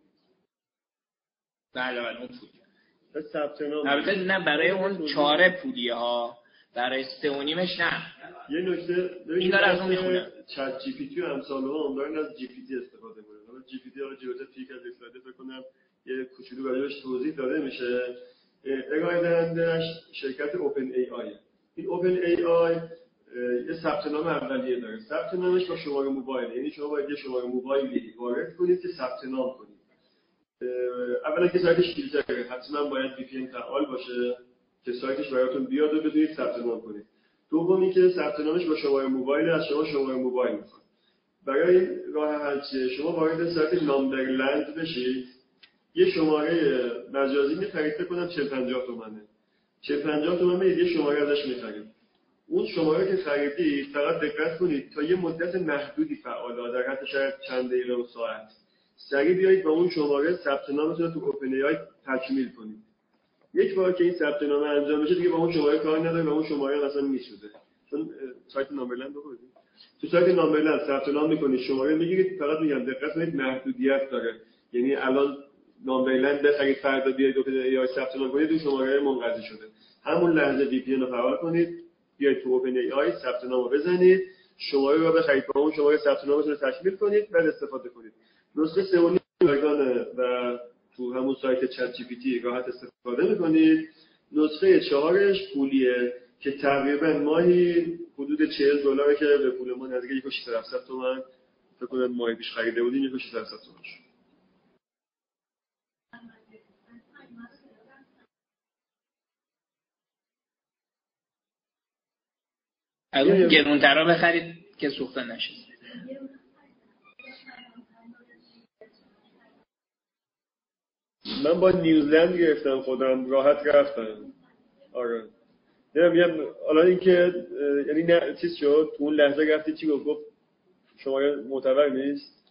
بله بله اون پول. ثبت نام. البته نه برای اون چهار پولیه ها. برای سه و نیمش نه. یه نکته این داره از اون میخونه. چت جی پی تی و امثال ها دارن از جی پی تی استفاده میکنن. حالا جی پی تی رو جلوتر پیک از استفاده فکر کنم یه کوچولو برایش توضیح داده میشه. ارائه دهنده‌اش شرکت اوپن ای آی. این اوپن ای آی یه ثبت نام اولیه داره. ثبت نامش با شماره موبایل، یعنی شما باید یه شماره موبایلی وارد کنید که ثبت نام کنید. اولا که سایتش فیلتره، حتما باید وی پی ان فعال باشه که سایتش براتون بیاد و بدونید ثبت نام کنید. دومی که ثبت نامش با شماره موبایل از شما شماره موبایل میخواد. برای راه حل چیه؟ شما وارد سایت نامبرلند بشید. یه شماره مجازی می‌خرید فکر کنم چهل پنجاه تومانه. چهل پنجاه تومان میدید یه شماره ازش می‌خرید. اون شماره که خریدید فقط دقت کنید تا یه مدت محدودی فعاله، در حد شاید چند دقیقه و ساعت. سریع بیایید با اون شماره ثبت نامتون رو تو اوپن ای آی تکمیل کنید. یک بار که این ثبت نام انجام بشه دیگه با اون شماره کار نداره و اون شماره اصلا میسوزه. چون سایت نامبرلند رو ببینید. تو سایت نامبرلند ثبت نام می‌کنید، شماره می‌گیرید، فقط میگم دقت کنید محدودیت داره. یعنی الان نامبرلند بخرید فردا بیاید اوپن ای آی ثبت نام کنید اون شماره منقضی شده. همون لحظه وی پی ان رو فعال کنید، بیاید تو اوپن ای آی ثبت نام رو بزنید، شماره رو بخرید با اون شماره ثبت نامتون رو تکمیل کنید بعد استفاده کنید. نسخه سومی رایگان و تو همون سایت چت جی پی تی راحت استفاده می‌کنید. نسخه چهارش پولیه که تقریبا ماهی حدود چهل دلاره که به پول ما نزدیک یک و شصت هفتصد تومان فکر کنم ماهی پیش خریده بودیم یک و شصت هفتصد تومان شد. از اون گرونترها بخرید که سوخته نشه. من با نیوزلند گرفتم خودم راحت رفتم. آره. نمیگم حالا اینکه یعنی نه چیز شد تو اون لحظه رفتی چی گفت؟ گفت شماره معتبر نیست.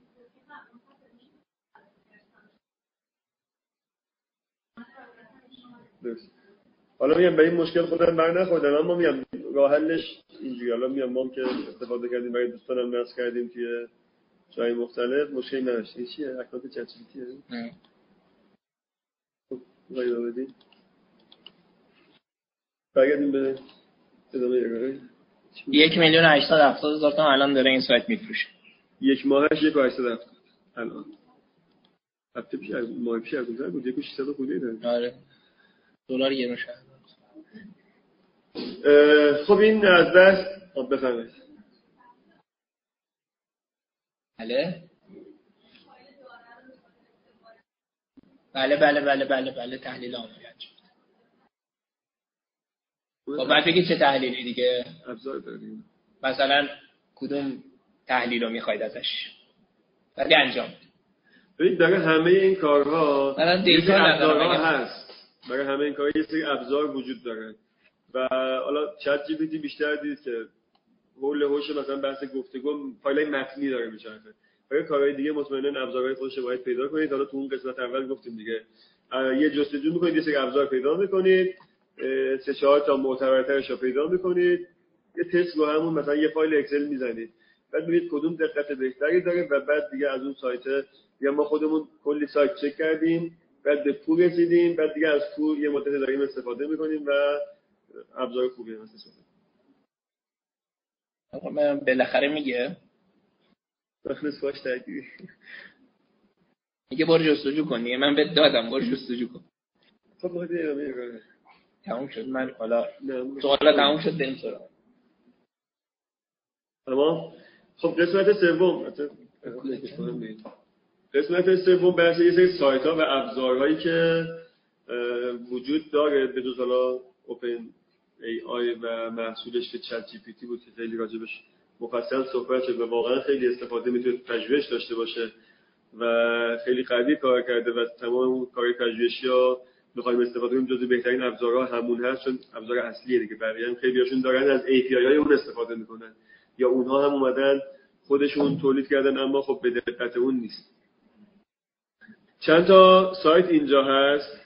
درست. حالا میگم به این مشکل خودم بر نخوردم اما میگم راه حلش اینجوری. حالا میگم ما که استفاده کردیم برای دوستانم نصب کردیم توی جای مختلف مشکلی نداشت. این چیه؟ اکانت چت جی پی تی؟ نه. خب وایدا بدین. برگردیم به ادامه ارائه. یک میلیون و هشتصد و هفتاد هزار تومان الان داره این سایت میفروشه. یک ماهش یک و هشتصد و هفتاد الان. هفته پیش ماه پیش از اون بود یک و شصت خورده داره. آره. دلار گرون شد. خب این از دست آب بفرمایید. بله. بله بله بله بله بله تحلیل عملیات شد. خب بعد بگید چه تحلیلی دیگه؟ ابزار داریم. مثلا کدوم تحلیل رو میخواید ازش؟ ولی انجام ببینید برای همه این کارها مثلا دیتا ابزارها هست. برای همه این کارها یه سری ابزار وجود داره. و حالا چت جی پی تی بیشتر دیدید که حول هوش مثلا بحث گفتگو فایلای متنی داره میچرخه. برای کارهای دیگه مطمئنا ابزارهای خودش رو باید پیدا کنید. حالا تو اون قسمت اول گفتیم دیگه یه جستجو میکنید یه سری ابزار پیدا میکنید، سه چهار تا معتبرترش رو پیدا میکنید، یه تست رو همون مثلا یه فایل اکسل میزنید، بعد میبینید کدوم دقت بهتری داره و بعد دیگه از اون سایت یا ما خودمون کلی سایت چک کردیم، بعد به پول رسیدیم، بعد دیگه از پول یه مدت داریم استفاده میکنیم و ابزار خوبی هم استفاده. آقا من بالاخره میگه مخلص باش تاکید میگه برو جستجو کن دیگه. من بهت دادم برو جستجو کن. خب ما دیگه میگم تموم شد. من حالا سوالا تموم شد بریم سراغ. تمام. خب قسمت سوم قسمت سوم بحث یه سری سایت ها و ابزارهایی که وجود داره به جز حالا اوپن ای آی و محصولش که چت جی پی تی بود که خیلی راجبش مفصل صحبت شد و واقعا خیلی استفاده میتونه پژوهش داشته باشه و خیلی قوی کار کرده و تمام اون کار پژوهشی ها بخوایم استفاده کنیم جزو بهترین ابزارها همون هست، چون ابزار اصلیه دیگه. بقیه هم خیلی هاشون دارن از ای پی آی های اون استفاده میکنن یا اونها هم اومدن خودشون تولید کردن اما خب به دقت اون نیست. چند تا سایت اینجا هست.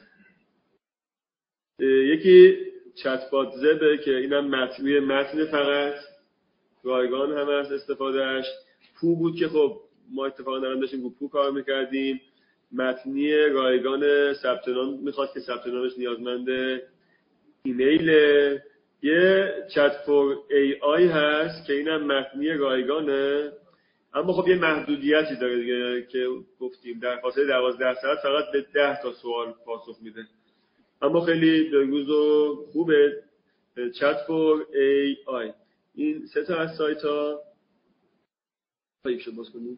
یکی چت بات زبه که اینم متنی متن فقط، رایگان هم هست استفادهش. پو بود که خب ما اتفاقا داریم داشتیم رو پو کار میکردیم. متنی رایگان ثبت نام میخواد که ثبت نامش نیازمند ایمیل. یه چت فور ای آی هست که اینم متنی رایگانه اما خب یه محدودیتی داره دیگه که گفتیم در فاصله دوازده ساعت فقط به ده تا سوال پاسخ میده اما خیلی دلگوز و خوبه. چت فور ای آی این سه تا از سایت ها خواهی شد باز کنیم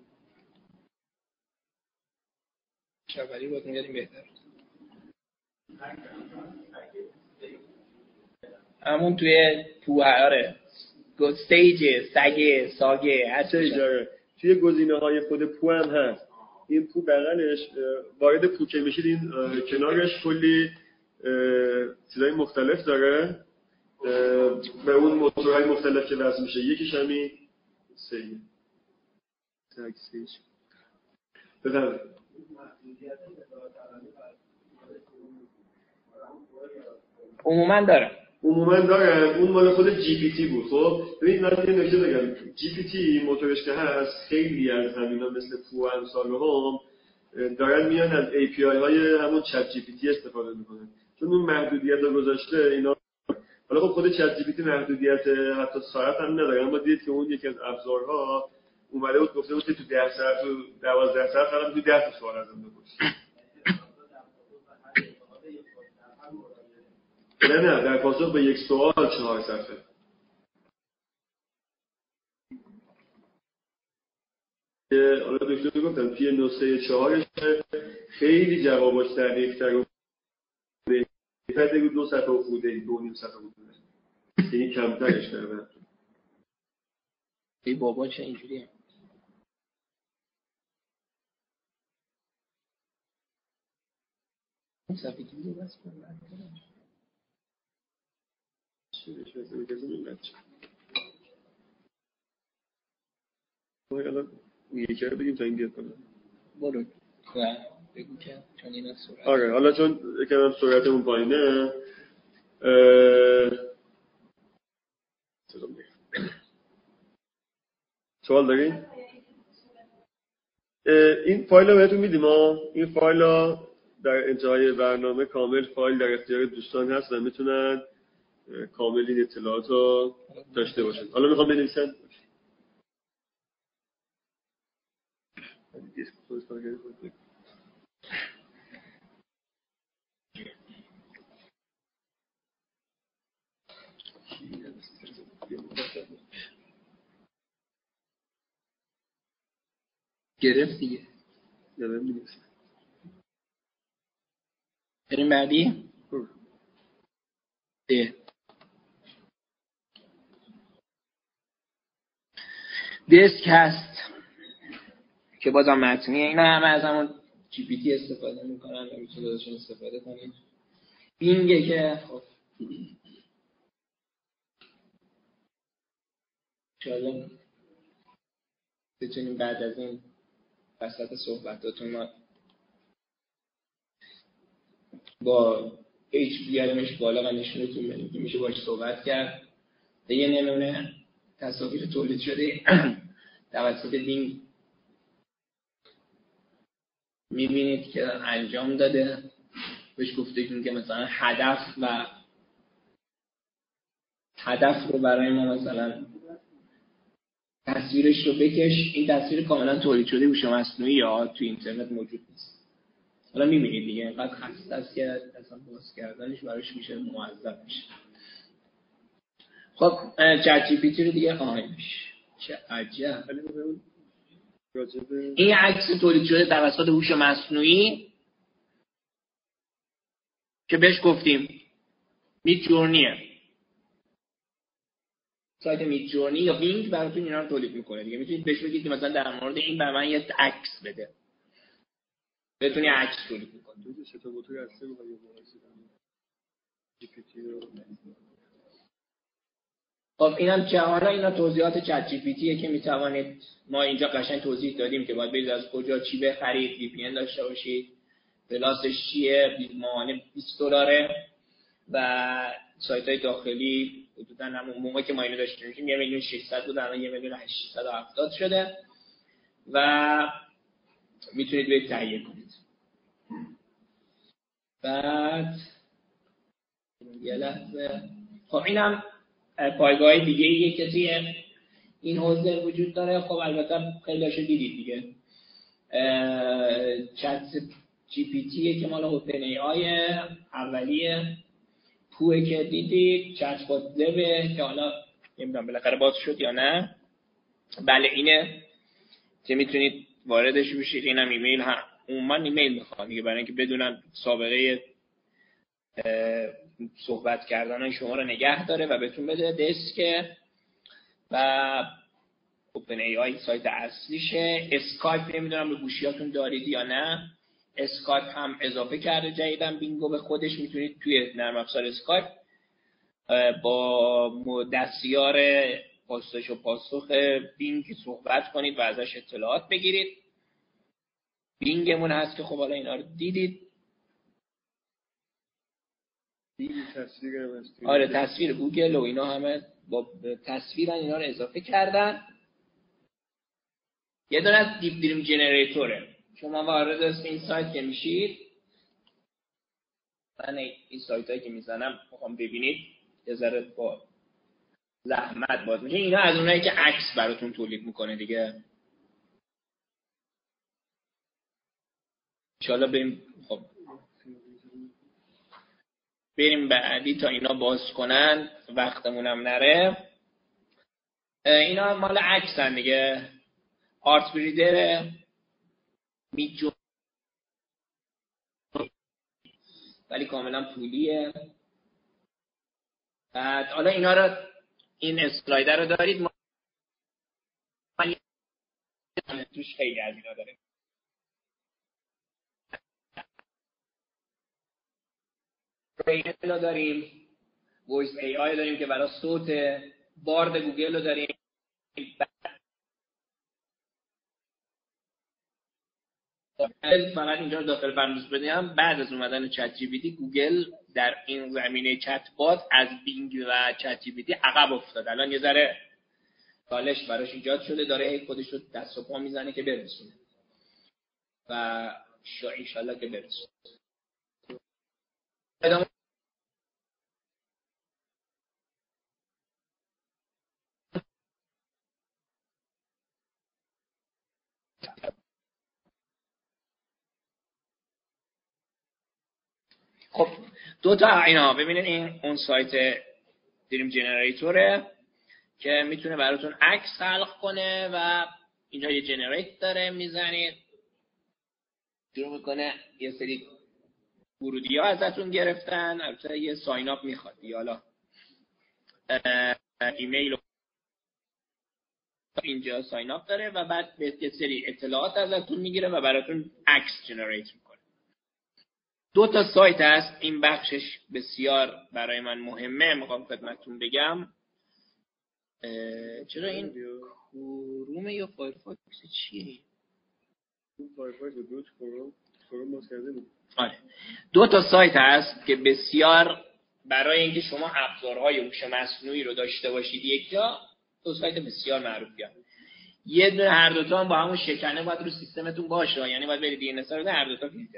شبری باید میگردیم بهتر. همون توی پوهاره استیج سگه ساگه هست توی گزینه های خود پو هم هست. این پو بغلش وارد پو که میشید این کنارش کلی چیزای مختلف داره به اون موتورهای مختلف که وصل میشه. یکیش همین سیه تاکسیش بفرمایید. عموما داره عموما داره اون مال خود جی پی تی بود. خب ببین من یه نکته بگم، جی پی تی موتورش که هست خیلی از همینا مثل پو و امثال هم دارن میان از ای پی آی های همون چت جی پی تی استفاده میکنن چون اون محدودیت رو گذاشته اینا. حالا خب خود چت جی پی تی محدودیت حتی ساعت هم نداره اما دید که اون یکی از ابزارها اومده بود گفته بود که تو ده ساعت و دوازده ساعت فقط تو ده تا سوال ازم بپرسی. نه نه در پاسخ به یک سوال چهار صفحه. حالا دکتر گفتم توی نسخه چهارش خیلی جواباش دقیق‌تر و بهتر بود. دو صفحه و خوده دو نیم صفحه بود یعنی کمترش کردن. ای بابا چه اینجوریه؟ اون صفحه که دیگه بس کنم چی بشه بزنی کسی میمد چه باید الان یکی رو بگیم تا این بیاد کنم برو و بگو که چون این از سرعت. آره حالا چون یکم سرعتمون پایینه سوال دارین؟ این فایل رو بهتون میدیم ها. این فایل ها در انتهای برنامه کامل فایل در اختیار دوستان هست و میتونن کامل این اطلاعات رو داشته باشن. حالا میخوام بنویسن گرفت دیگه. دارم می‌نویسم. بریم بعدی. ده. دیسک هست که بازم متنیه. اینا همه از همون جی پی تی استفاده میکنن و میتونید ازشون استفاده کنید. بینگه که خب شاید بتونیم بعد از این وسط صحبتاتون با ایچ بیاریمش بالا و نشونتون بدیم که میشه باش صحبت کرد. به یه نمونه تصاویر تولید شده توسط بینگ میبینید که انجام داده. بهش گفته که مثلا هدف و هدف رو برای ما مثلا تصویرش رو بکش. این تصویر کاملا تولید شده هوش مصنوعی یا تو اینترنت موجود نیست. حالا میبینید دیگه اینقدر خسته است که اصلا باز کردنش براش میشه معذب میشه. خب چت جی پی تی رو دیگه آهایش چه عجب. ولی ببین راجع به این عکس تولید شده توسط هوش مصنوعی که بهش گفتیم میت جورنیه. سایت میت جورنی یا بینگ براتون اینا رو تولید میکنه دیگه. میتونید بهش بگید که مثلا در مورد این برای من یه عکس بده، بتونی عکس تولید میکنه. دو سه تا موتور هسته میخواد یه مقایسه کنیم جی پی تی رو. خب اینم چه حالا اینا توضیحات چت جی پی تیه که میتوانید، ما اینجا قشنگ توضیح دادیم که باید برید از کجا چی بخرید، وی پی ان داشته باشید، پلاسش چیه، ماهانه بیست دلاره و سایت های داخلی حدوداً همون موقع که ما اینو داشتیم میشیم یه میلیون ششصد بود، الان یه میلیون هشتصد و هفتاد شده و میتونید برید تهیه کنید. بعد یه لحظه خب اینم پایگاه دیگه ایه که توی این حوزه وجود داره. خب البته خیلی هاشو دیدید دیگه. چت جی پی تیه که مال اوپن ای آی اولیه، پوه که دیدید، چت بات زبه که حالا نمیدونم بالاخره باز شد یا نه. بله اینه که میتونید واردش بشید. اینم ایمیل هم عموما ایمیل میخوام دیگه برای اینکه بدونم سابقه صحبت کردن شما رو نگه داره و بهتون بده دسک. و اوپن ای آی سایت اصلیشه. اسکایپ نمیدونم به گوشیاتون دارید یا نه، اسکایپ هم اضافه کرده جدیدن بینگو به خودش. میتونید توی نرم افزار اسکایپ با دستیار پرسش و پاسخ بینگ صحبت کنید و ازش اطلاعات بگیرید. بینگمون هست که خب حالا اینا رو دیدید. تصویر هم هست. آره تصویر گوگل و اینا همه با تصویرن، اینا رو اضافه کردن. یه دونه از دیپ دریم جنریتوره. شما وارد از این سایت که میشید، من این سایت هایی که میزنم میخوام ببینید یه ذره با زحمت باز میشه. اینا از اونایی که عکس براتون تولید میکنه دیگه. انشالله بریم خب بریم بعدی تا اینا باز کنن وقتمونم نره. اینا مال عکسن دیگه. آرت بریدر میجو ولی کاملا پولیه. بعد حالا اینا رو این اسلایدر رو دارید، ما توش خیلی از اینا داریم. ریل رو داریم، وایس ای آی داریم که برای صوت، بارد گوگل رو داریم. فقط اینجا داخل فرموز بدیم بعد از اومدن چت جی پی تی گوگل در این زمینه چت بات از بینگ و چت جی پی تی عقب افتاد. الان یه ذره چالش براش ایجاد شده، داره خودش رو دست و پا میزنه که برسونه و شا انشالله که برسونه. خب دو تا اینا ببینید. این اون سایت دریم جنریتوره که میتونه براتون عکس خلق کنه و اینجا یه جنریت داره، میزنید شروع میکنه یه سری ورودی ها ازتون گرفتن. البته یه ساین اپ میخواد دیگه، حالا ایمیل اینجا ساین اپ داره و بعد به یه سری اطلاعات ازتون میگیره و براتون عکس جنریت میکنه. دو تا سایت هست، این بخشش بسیار برای من مهمه، میخوام خدمتتون بگم. چرا این کرومه یا فایرفاکس چیه؟ فایرفاکس بود کروم کروم باز کرده بود. آره دو تا سایت هست که بسیار برای اینکه شما ابزارهای هوش مصنوعی رو داشته باشید یک جا، دو سایت بسیار معروفی هست. یه دونه هر دو تا هم با همون شکنه باید رو سیستمتون باشه، یعنی باید برید دی ان اس رو هر دو تا فیلتر.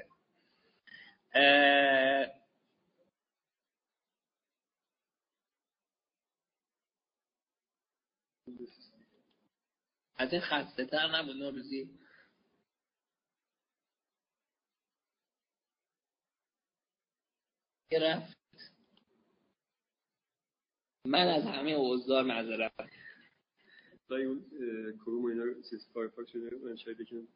از این خسته تر نبود نوروزی؟ رفت من از همه اوضاع معذرت تا اون کروم اینا رو سیس فایرفاکس رو من شاید بکنم.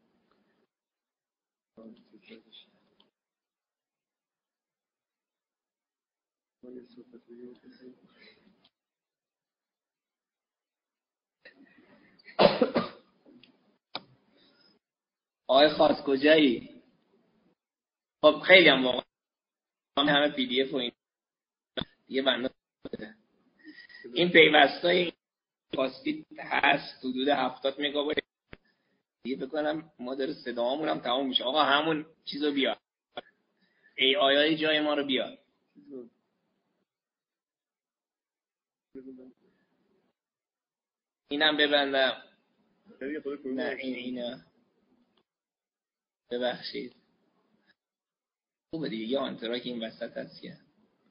آقای خاص کجایی؟ خب خیلی هم واقعا همه پی دی اف و این دیگه بنده این پیوستای خاصی هست حدود هفتاد مگابایت دیگه بکنم ما داره صدامون هم تمام میشه. آقا همون چیزو بیار، ای آی آی جای ما رو بیار. اینم ببندم. نه این اینه ببخشید خوبه دیگه یه آنترا که این وسط هست که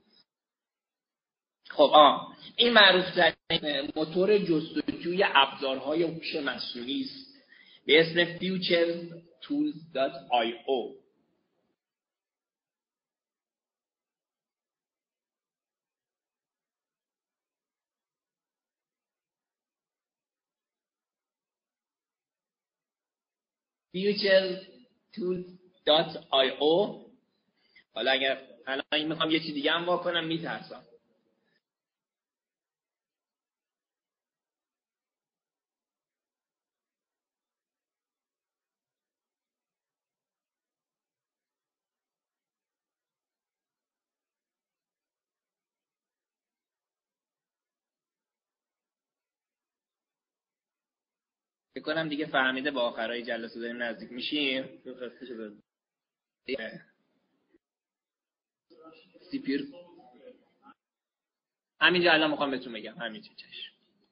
خب آه این معروف ترین موتور جستجوی ابزارهای هوش مصنوعی است به اسم فیوچرز تولز دات آی او. فیوچرز تولز دات آی او. حالا اگر الان میخوام یه چیز دیگه هم واکنم میترسم. فکر کنم دیگه فهمیده با آخرای جلسه داریم نزدیک میشیم. سیپیر همینجا الان میخوام بهتون بگم همینجا چش.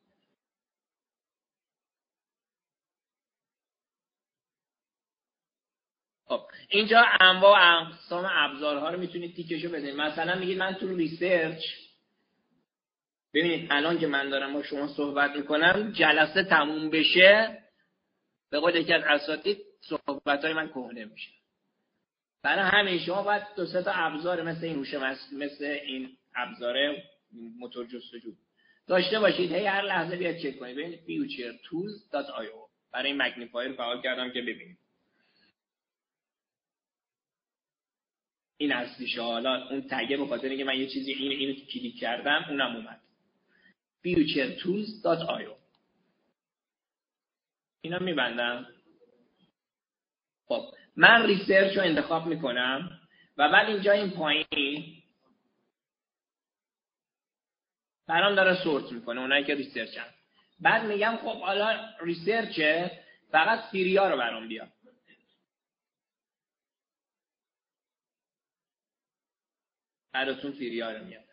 خب اینجا انواع و اقسام ابزارها رو میتونید تیکشو بدید. مثلا میگید من تو ریسرچ، ببینید الان که من دارم با شما صحبت میکنم جلسه تموم بشه به قول یکی از اساتید صحبت‌های من کهنه میشه. برای همین شما باید دو سه تا ابزار مثل این هوش مثل این ابزار موتور جستجو داشته باشید. هی هر لحظه بیاد چک کنید. ببینید فیوچر تولز دات آی او برای این مگنیفایر فعال کردم که ببینید این اصلیشه. حالا اون تگه به خاطر اینکه من یه چیزی این اینو کلیک کردم اونم اومد. فیوچر تولز دات آی او اینا میبندم. خب من ریسرچ رو انتخاب میکنم و بعد اینجا این پایین برام داره سورت میکنه اونایی که ریسرچ هم. بعد میگم خب حالا ریسرچه فقط سیریا رو برام بیار. براتون سیریا رو میاد.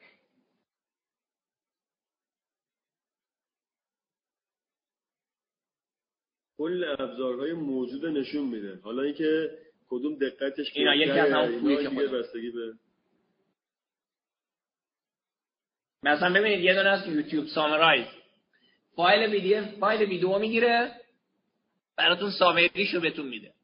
کل ابزارهای موجود نشون میده. حالا اینکه کدوم دقتش اینا یکی از هم خوبی که خود بستگی به مثلا ببینید یه دونه از یوتیوب سامرایز فایل پی دی اف فایل ویدیو میگیره براتون سامریشو بهتون میده.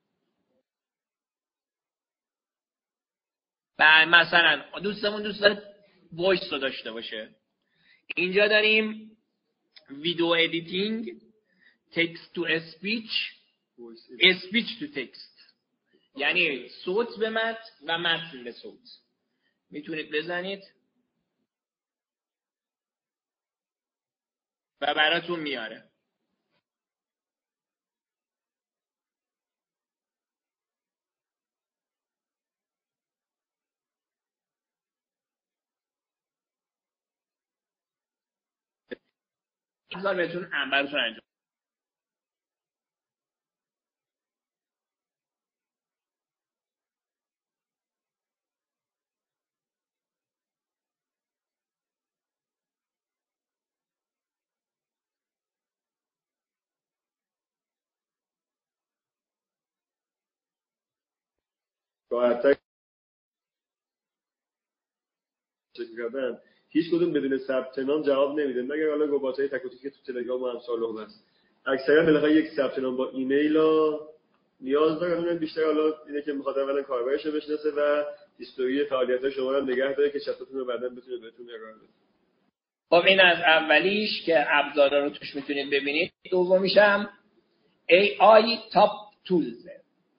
بعد مثلا دوستمون دوست داره وایس رو داشته باشه. اینجا داریم ویدیو ادیتینگ، تکست تو اسپیچ، اسپیچ تو تکست، یعنی صوت به متن و متن به صوت. میتونید بزنید و براتون میاره. بذار بهتون براتون انجام راحت‌تر چک کردن. هیچ کدوم بدون ثبت نام جواب نمیده مگر حالا ربات‌های تک و تکی که تو تلگرام و امثال اون هست. اکثرا بالاخره یک ثبت نام با ایمیل ها نیاز داره. اون بیشتر حالا اینه که میخواد اولا کاربرش رو بشناسه و هیستوری فعالیت‌های شما رو نگه داره که چطورتون رو بعداً بتونه بهتون ارائه بده. خب این از اولیش که ابزارا رو توش میتونید ببینید. دومیش هم ای آی Top Tools.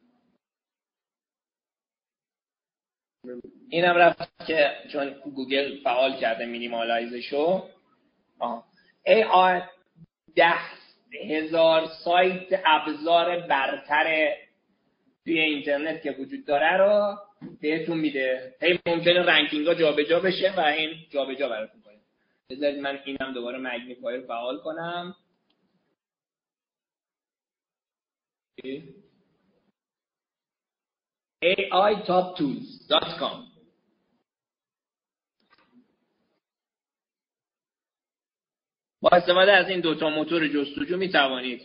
اینم رفت که چون گوگل فعال کرده مینیمالایزشو. ای آی ده هزار سایت ابزار برتر توی اینترنت که وجود داره رو بهتون میده. هی ممکنه رنکینگ ها جابجا بشه و این جابجا براتون کنه. بذارید من اینم دوباره مگنیفایر فعال کنم. ای آی Top Tools دات کام. با استفاده از این دوتا موتور جستجو می توانید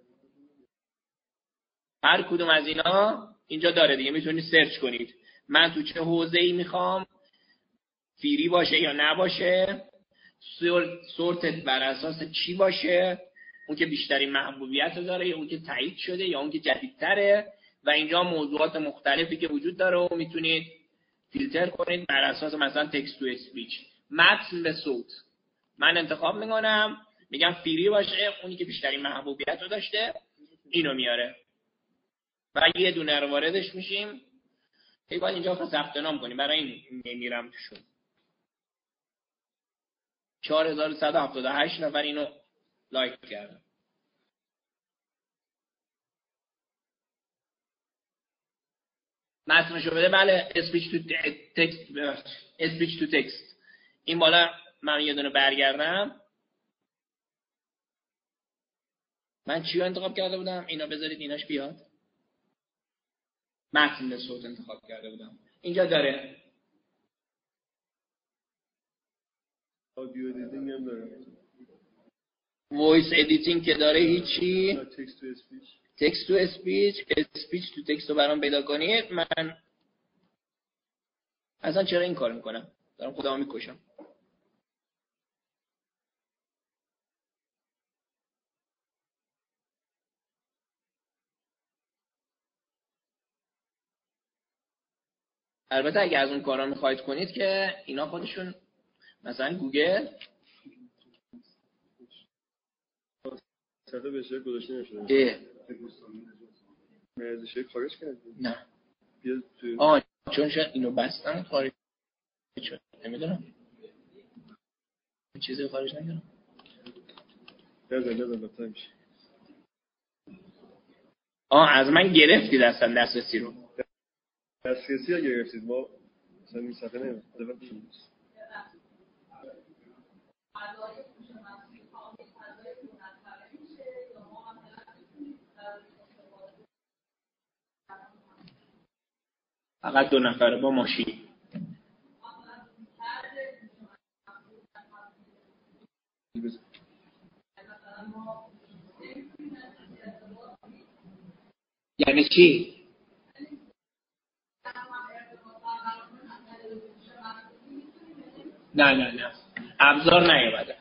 هر کدوم از اینا اینجا داره دیگه، میتونید سرچ کنید من تو چه حوزه‌ای میخوام، فری باشه یا نباشه، سورتت بر اساس چی باشه، اون که بیشترین محبوبیت رو داره یا اون که تایید شده یا اون که جدیدتره، و اینجا موضوعات مختلفی که وجود داره و میتونید فیلتر کنید بر اساس مثلا تکست تو اسپیچ، متن به صوت. من انتخاب میکنم میگم فری باشه، اونی که بیشترین محبوبیت رو داشته اینو میاره و یه دونه رو واردش میشیم. ای باید اینجا خواست ثبت نام کنیم، برای این نمیرم توشون. چهار هزار و صد و هفتاد و هشت نفر اینو لایک کردن. متنشو بده. بله اسپیچ تو تکست، اسپیچ تو تکست. این بالا من یه دونه برگردم. من چی رو انتخاب کرده بودم؟ اینا بذارید ایناش بیاد. متن به صوت انتخاب کرده بودم. اینجا داره. آدیو ادیتینگ هم داره. وایس ادیتینگ که داره هیچی. تکست تو اسپیچ. تکست تو اسپیچ، اسپیچ تو تکست رو برام پیدا کنید. من اصلا چرا این کار میکنم؟ دارم خودمو میکشم. البته اگه از اون کارا میخواید کنید که اینا خودشون مثلا گوگل صدا بهش گذاشته نشده. اه مرزش خارج کردی؟ نه. بیا تو. آه چون شاید اینو بستم خارج شد. نمیدونم. چیزی خارج نکردم. نزن نزن بطور میشه. آه از من گرفتید اصلا دسترسی رو. دسترسی ها گرفتید، ما مثلا این صفحه نمیم. فقط دو نفره با ماشین. یعنی چی؟ نه نه نه ابزار نیومده.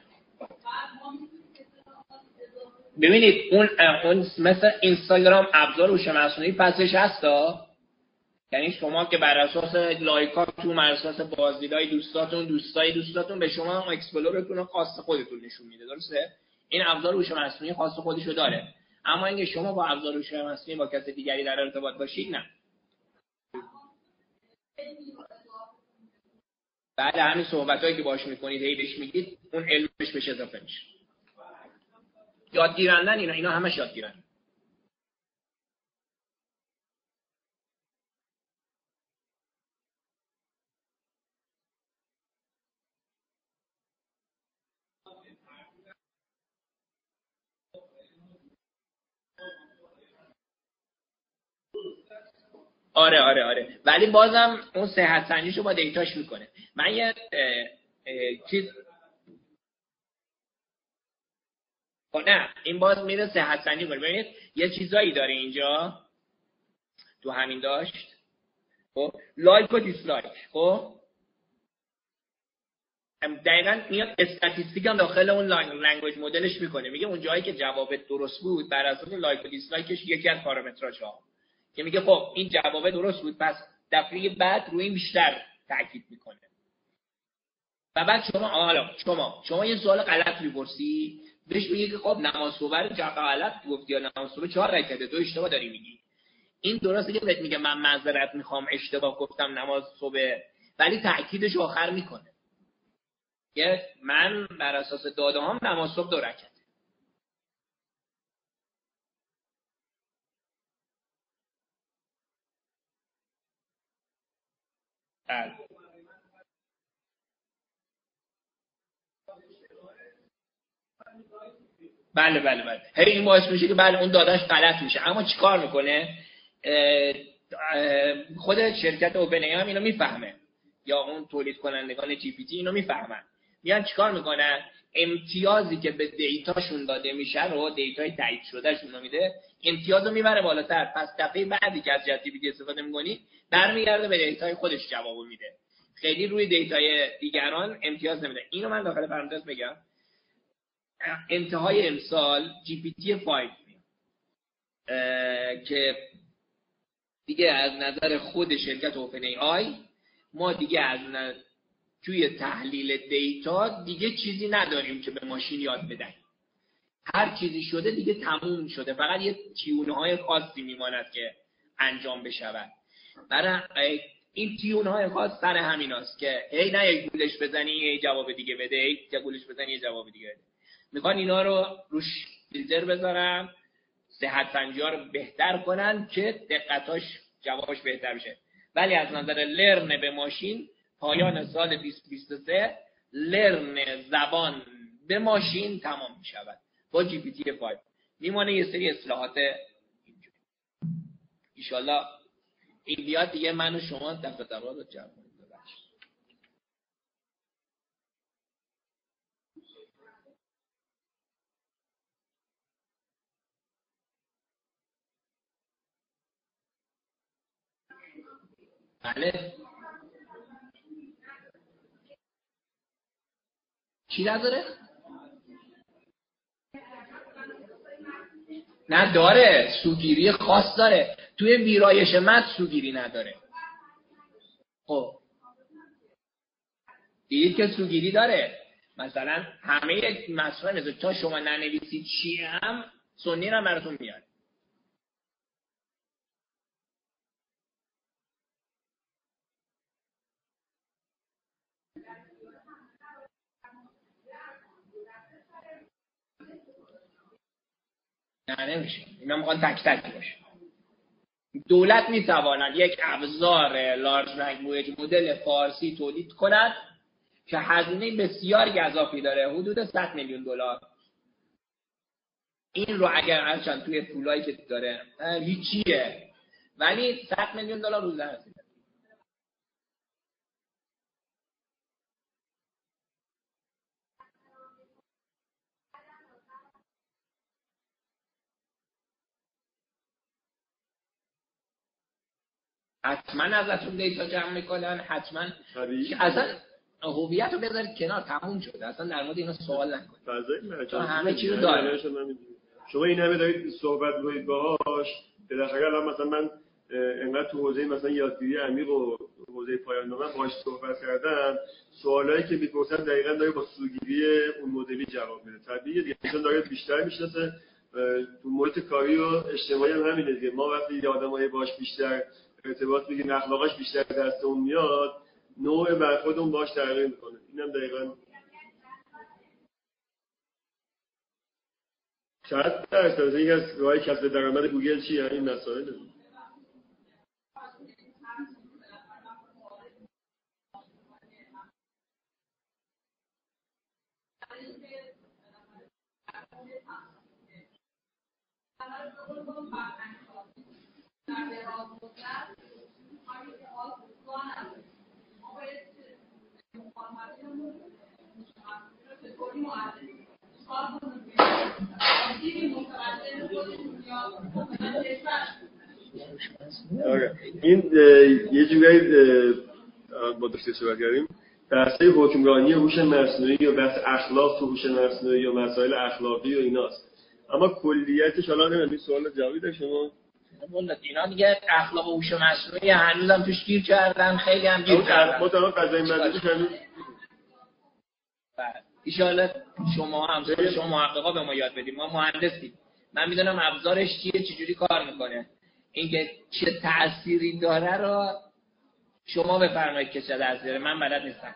ببینید اون اون مثل اینستاگرام ابزار هوش مصنوعی پسش هستا. یعنی شما که بر اساس لایکاتون، بر اساس بازدیدهای دوستاتون، دوستای دوستاتون به شما اکسپلورتون خاص خودتون نشون میده، درسته؟ این ابزار هوش مصنوعی خاص خودشو داره. اما اینکه شما با ابزار هوش مصنوعی با کس دیگری در ارتباط باشید نه. بعد همین صحبتایی که باهاش میکنید هی بهش میگید اون علمش بهش اضافه میشه. یادگیرندن اینا اینا همش یادگیرن. آره آره آره ولی بازم اون صحت سنجیشو با دیتاش میکنه. من یه اه اه چیز نه این باز میره صحت سنجی کنه. ببینید یه چیزایی داره اینجا تو همین داشت، خب لایک و دیسلایک. خب دقیقاً میاد استاتستیک هم داخل اون لنگویج مدلش میکنه، میگه اون جایی که جوابت درست بود بر اساس لایک و دیسلایکش یکی از پارامتراشا که میگه خب این جواب درست بود پس دفعه بعد روی این بیشتر تاکید میکنه. و بعد شما حالا شما شما یه سوال غلط می‌پرسی، بهش میگی که خب نماز صبح رو چقدر غلط گفتی یا نماز صبح چهار رکعته، تو اشتباه داری میگی. این درسته که بهت میگه من معذرت میخوام اشتباه گفتم نماز صبح، ولی تأکیدش آخر میکنه که من بر اساس داده هم نماز صبح دو رکعته. بله بله بله هی این باعث میشه که بله اون داداش غلط میشه. اما چیکار میکنه؟ خود شرکت اوپن ای هم اینو میفهمه یا اون تولید کنندگان جی پی تی اینو میفهمن، میان چیکار میکنن؟ امتیازی که به دیتاشون داده میشه رو، دیتای تایید شدهشون رو میده، امتیازو میبره بالاتر. پس دفعه بعدی که از چت جی پی تی استفاده میکنی برمیگرده به دیتای خودش جوابو میده، خیلی روی دیتای دیگران امتیاز نمیده. اینو من داخل پرانتز بگم، انتهای امسال جی پی تی پنج که دیگه از نظر خود شرکت اوپن ای آی ما دیگه از نظر توی تحلیل دیتا دیگه چیزی نداریم که به ماشین یاد بدهیم. هر چیزی شده دیگه تموم شده، فقط یه تیون‌های خاصی میماند که انجام بشود. برای این تیون‌های خاص سر همیناست که هی نه یک گولش بزنی یه جواب دیگه بده، یک گولش بزنی یه جواب دیگه بده. میخوان اینا رو روش فیلتر بذارن، صحت سنجی‌ها رو بهتر کنن که دقتاش جوابش بهتر بشه. ولی از نظر لرن به ماشین پایان سال بیست بیست و سه لرن زبان به ماشین تمام میشود با جی پی تی پنج. میمونه یه سری اصلاحات اینجوری. ان شاءالله این بیاد دیگه من و شما دفتر رو جمع کنیم. بله چی نداره؟ نه داره، سوگیری خاص داره. توی ویرایش متن سوگیری نداره. خب دیدید که سوگیری داره. مثلا همه مسائل مثل تا شما ننویسید چی هم سنی رو براتون میاره. نه نمیشه، اینا میخوان تک تک باشه. دولت میتواند یک ابزار لارج لنگویج مدل فارسی تولید کند که هزینه بسیار اضافی داره، حدود صد میلیون دلار. این رو اگر هرچند توی پولایی که داره هیچیه، ولی صد میلیون دلار روزانه هست. حتما ازتون دیتا جمع میکنن، حتما اصلا هویت رو بذارید کنار، تموم شده، اصلا در مورد اینا سوال نکنید. فضای مجازی همه چی رو داره. شما این همه دارید صحبت می‌کنید باهاش، بالاخره الان مثلا من انقدر تو حوزه مثلا یادگیری عمیق و حوزه پایان نامه باهاش صحبت کردم، سوالایی که میپرسن دقیقاً داره با سوگیری اون مدلی جواب میده. طبیعیه دیگه، چون داره بیشتر میشناسه. تو محیط کاری و اجتماعی هم همینه دیگه. ما وقتی یه آدمایی باهاش بیشتر ارتباط میگیم، اخلاقش بیشتر دست اون میاد، نوع برخورد اون باهاش تغییر میکنه. اینم دقیقاً صد درصد این از راه کسب درآمد گوگل چیه این مسائل. این یه جورایی با دوستی صحبت کردیم بحث حکمرانی هوش مصنوعی یا بحث اخلاق تو هوش مصنوعی یا مسائل اخلاقی و ایناست، اما کلیتش حالا نمیدونم این سوال جوابی داره شما. والله اینا دیگه اخلاق و هوش مصنوعی هنوزم توش گیر کردن، خیلی هم گیر کردن. ما تمام قضای مدرسه هنوز ان شاءالله شما هم شما محققا به ما یاد بدید. ما مهندسیم، من میدونم ابزارش چیه، چجوری کار میکنه، اینکه چه تأثیری داره رو شما بفرمایید که چه تأثیری داره، من بلد نیستم.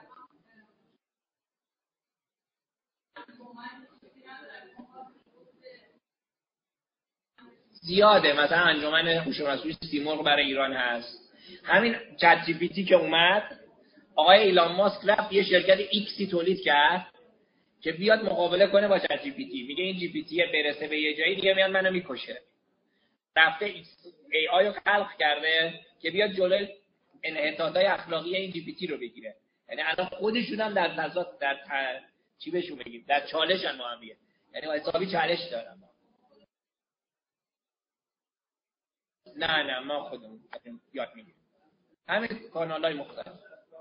زیاده، مثلا انجمن هوش مصنوعی سیمرغ برای ایران هست. همین چت جی پی تی که اومد، آقای ایلان ماسک رفت یه شرکت ایکسی تولید کرد که بیاد مقابله کنه با چت جی پی تی. میگه این جی پی تی برسه به یه جایی دیگه میاد منو میکشه. رفته ای آی رو خلق کرده که بیاد جلوی انحطاطات اخلاقی این جی پی تی رو بگیره. یعنی الان خودشون هم در تضاد در ت... چی بهشون بگیم، در چالشن ما هم دیگه، یعنی حسابی چالش دارن. نه نه ما خودمون یاد میگیریم، همین کانال‌های مختلف.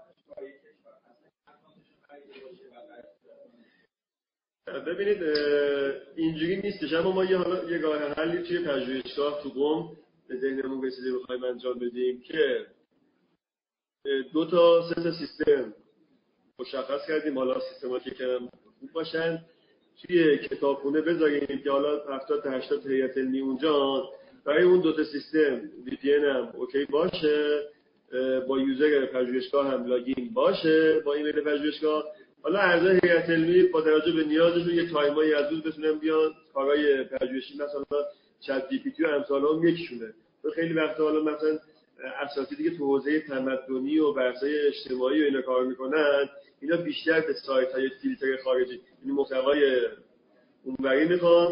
ببینید اینجوری نیستش، اما ما یه حالا یه راه حلی توی پژوهشگاه تو قم به ذهنمون رسیده بخوایم انجام بدیم که دو تا سه تا سیستم مشخص کردیم، حالا سیستم‌ها که کم خوب باشن توی کتابخونه بذاریم که حالا هفتاد تا هشتاد تا هیئت علمی اونجا برای اون دو تا سیستم وی پی ان هم اوکی باشه، با یوزر پژوهشگاه هم لاگین باشه با ایمیل پژوهشگاه. حالا اعضای هیئت علمی با توجه به نیازشون یه تایمایی از روز بتونن بیان کارهای پژوهشی مثلا چت جی پی تی و امثال هم یکیشونه. خیلی وقتا حالا مثلا اساتیدی که تو حوزه تمدنی و بحث‌های اجتماعی و اینا کار میکنن، اینا بیشتر به سایت‌های فیلتر خارجی، یعنی محتوای اونوری میخوان،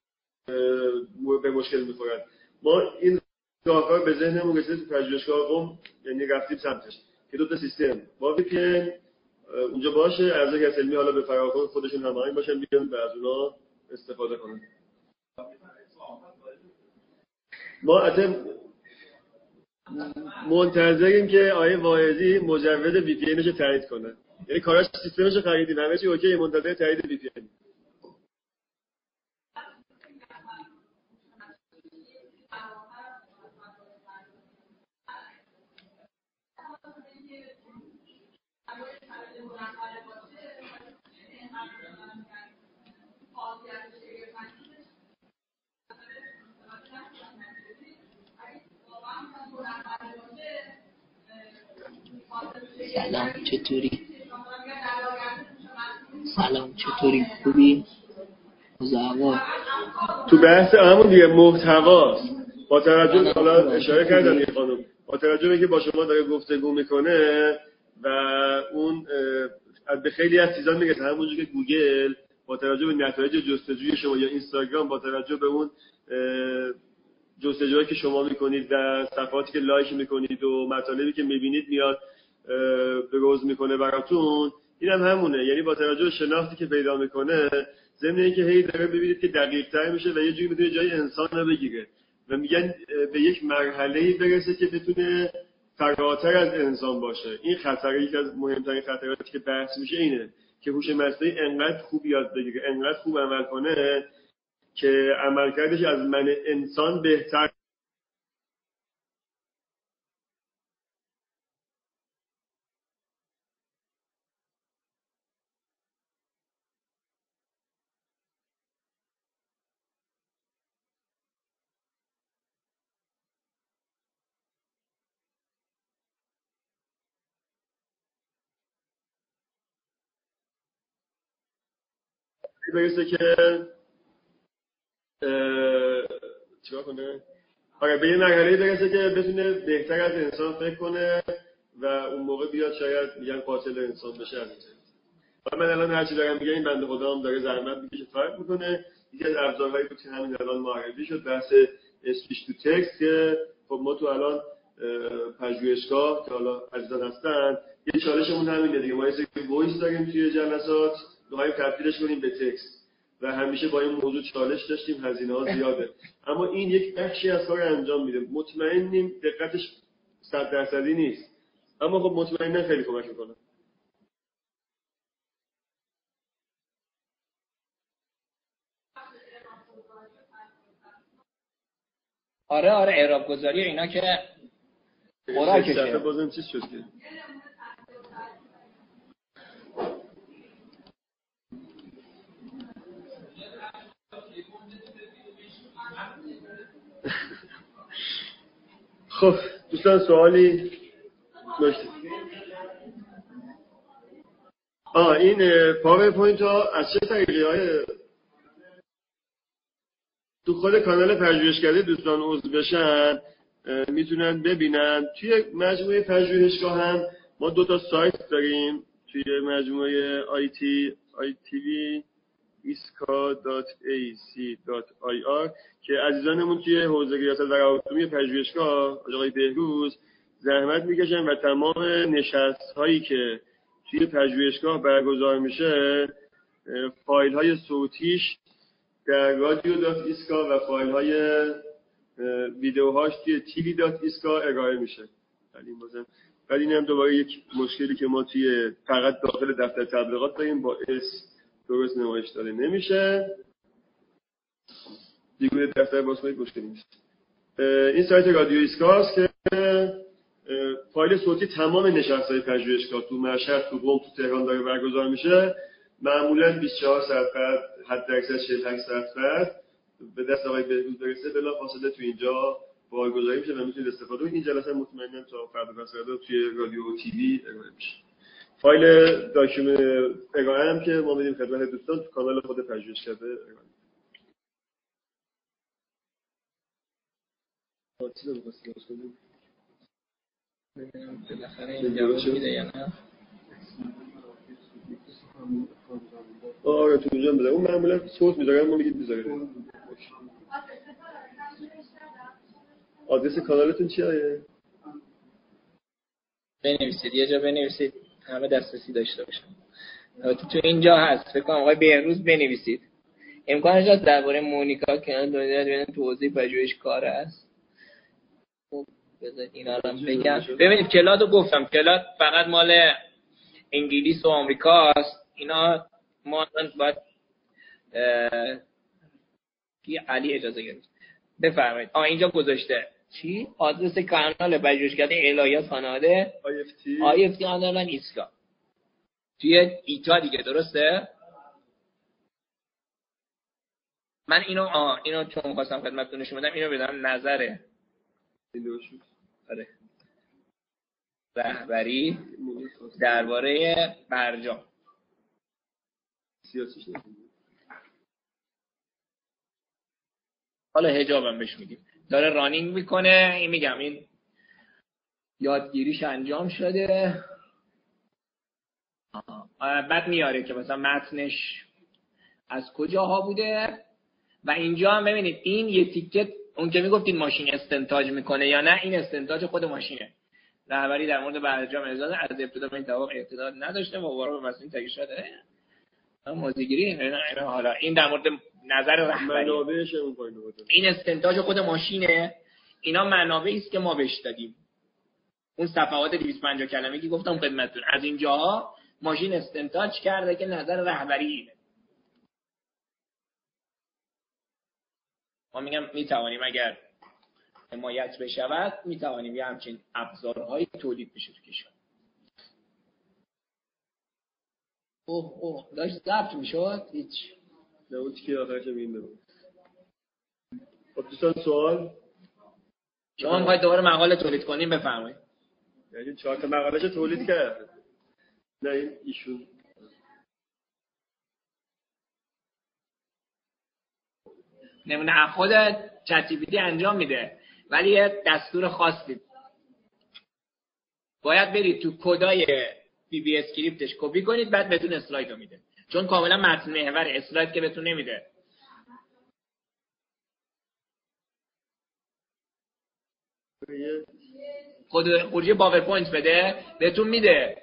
به مشکل میخورن. ما این راهکار به ذهنمون رسید تو پژوهشگاه قم، یعنی رفتیم سمتش که دو تا سیستم با وی پی ان اونجا باشه، اعضای هیئت علمی حالا به فراخور خودشون هماهنگ باشن بیان و از اونا استفاده کنن. ما البته منتظریم که آقای واعظی مجوز وی پی انش رو تایید کنه، یعنی کاراش سیستمش رو خریدیم همه چی اوکی، منتظر تایید وی پی ان. سلام چطوری؟ سلام چطوری؟ خوبی؟ مزاحم تو بحث همون دیگه محتواست، با توجه حالا اشاره کردم یه خانم، با توجه به که با شما داره گفتگو میکنه و اون به خیلی از چیزا میگه، همونجوری که گوگل با توجه به نتایج جستجوی شما یا اینستاگرام با توجه به اون جستجوهایی که شما میکنید و صفحاتی که لایک میکنید و مطالبی که میبینید میاد بروز میکنه براتون. این هم همونه، یعنی با توجه به شناختی که پیدا میکنه، ضمن اینکه هی داره ببینید که دقیق تر میشه و یه جوری میتونه جای انسان رو بگیره و میگن به یک مرحله‌ای برسه که بتونه فراتر از انسان باشه. این خطر، یکی از مهمترین خطراتی که بحث میشه اینه که هوش مصنوعی انقدر خوب یاد بگیره، انقدر خوب عمل کنه که عملکردش از من انسان بهتر. برسه که چیکار کنه؟ آره به یه مرحله برسه که بتونه بهتر از انسان فکر کنه و اون موقع بیاد شاید میگن قاتل انسان بشه. من الان هر چی دارم میگم این بنده خدا هم داره زحمت میکشه فرق میکنه. یکی از ابزارهایی بود که همین الان معرفی شد، بحث اسپیچ تو تکست، که خب ما تو الان پژوهشگاه که حالا عزیزان هستن یه چالشمون همینه دیگه، ما یه سری وایس داریم توی جلسات، می‌خوایم تبدیلش کنیم به تکست و همیشه با این موضوع چالش داشتیم، هزینه‌ها زیاده، اما این یک بخشی از کار انجام میده. مطمئنیم دقتش صد درصدی نیست، اما خب مطمئنا خیلی کمک میکنه. آره آره اعراب گذاری اینا که خوراکشه. صفحه بازم چیز شد که خب دوستان سوالی داشتید؟ آه این پاورپوینت ها از چه طریقی های تو خود کانال پژوهشکده دوستان عضو بشن میتونن ببینن. توی مجموعه پژوهشگاه هم ما دو تا سایت داریم توی مجموعه آی تی آی تی وی ایسکا دات ای سی دات آی آر که عزیزانمون توی حوزه ریاست و روابط پژوهشگاه آقای بهروز زحمت میکشن و تمام نشست هایی که توی پژوهشگاه برگزار میشه فایل های صوتیش در رادیو دات ایسکا و فایل های ویدیوهاش توی تیوی دات ایسکا ارائه میشه. ولی بازم ولی این هم دوباره یک مشکلی که ما توی فقط داخل دفتر تبلیغات داریم، با اس درست نمایش داده نمیشه. دیگه دفتر بازخواهی مشکلی نیست. این سایت رادیو ایسکا است که فایل صوتی تمام نشست‌های پژوهشگاه تو مشهد، تو قم، تو تهران داره برگزار میشه. معمولاً بیست و چهار ساعت بعد حد اکثر چهل و هشت ساعت بعد به دست آقای بهروز برسه بلافاصله تو اینجا برگزاری میشه و میتونید استفاده کنید. این جلسه مطمئناً تا فردا فردا توی رادیو و تیوی ارائه میشه. فایل داکیومنت ارائه هم که ما میدیم خدمت دوستان تو کانال خود پژوهشکده ارائه میشه. ببینم بالاخره این جواب میده یا نه. آره تو اینجا بذار. اون معمولا صوت میذارن، ما میگید بذارید. آدرس کانالتون چیه؟ بنویسید، یه جا بنویسید همه دسترسی داشته باشن. البته تو اینجا هست، فکر کنم آقای بهروز بنویسید. امکانش هست درباره مونیکا که دنیا ببینید تو حوزه پژوهشکار است. خب بذارید اینا رو بگم. ببینید کلاد رو گفتم، کلاد فقط مال انگلیس و آمریکا است. اینا ما باید کی علی اجازه گرفت بفرمایید. آ اینجا گذاشته چی؟ آدرس کانال پژوهشکده الهیات خانواده آی اف تی آی اف تی آندرلاین ایسکا توی ایتا دیگه، درسته؟ من اینو آ اینو چون خواستم خدمتتون نشون بدم، اینو بدم نظره آره رهبری درباره برجام سیاسیش نمیدونم. حالا حجابم بهش میگیم. داره رانینگ میکنه. این میگم این یادگیریش انجام شده. بعد میاره که مثلا متنش از کجاها بوده و اینجا هم ببینید این یه تیکت اون که میگفتین ماشین استنتاج میکنه یا نه، این استنتاج خود ماشینه. رهبری در مورد برجام اعزاز از ابتدا به این توافق اعتقاد نداشته و وارد به مسئولین تغییر شده. موزیگیری اینا حالا این در مورد نظر رهبری منابعش اون پایین بود. این استنتاج خود ماشینه. اینا منابعی است که ما بهش دادیم. اون صفحات دویست و پنجاه کلمه‌ای که گفتم خدمتتون از اینجاها ماشین استنتاج کرده که نظر رهبری اینه. ما میگم میتوانیم اگر حمایت بشود میتوانیم یه همچین ابزارهایی تولید بشه تو کشور. اوه اوه داشت ضبط میشد هیچ نبود که آخرش این بود. خب دوستان سوال شما میخواید دوباره مقاله تولید کنیم بفرمایید. یعنی چهار تا مقاله‌اش تولید کرد. نه این ایشون نمونه خود چت جی پی تی انجام میده ولی یه دستور خاصی باید برید تو کدای بی بی اسکریپتش کپی کنید بعد بهتون اسلاید رو میده، چون کاملا متن محور اسلاید که بهتون نمیده. خود خروجی پاورپوینت بده بهتون میده.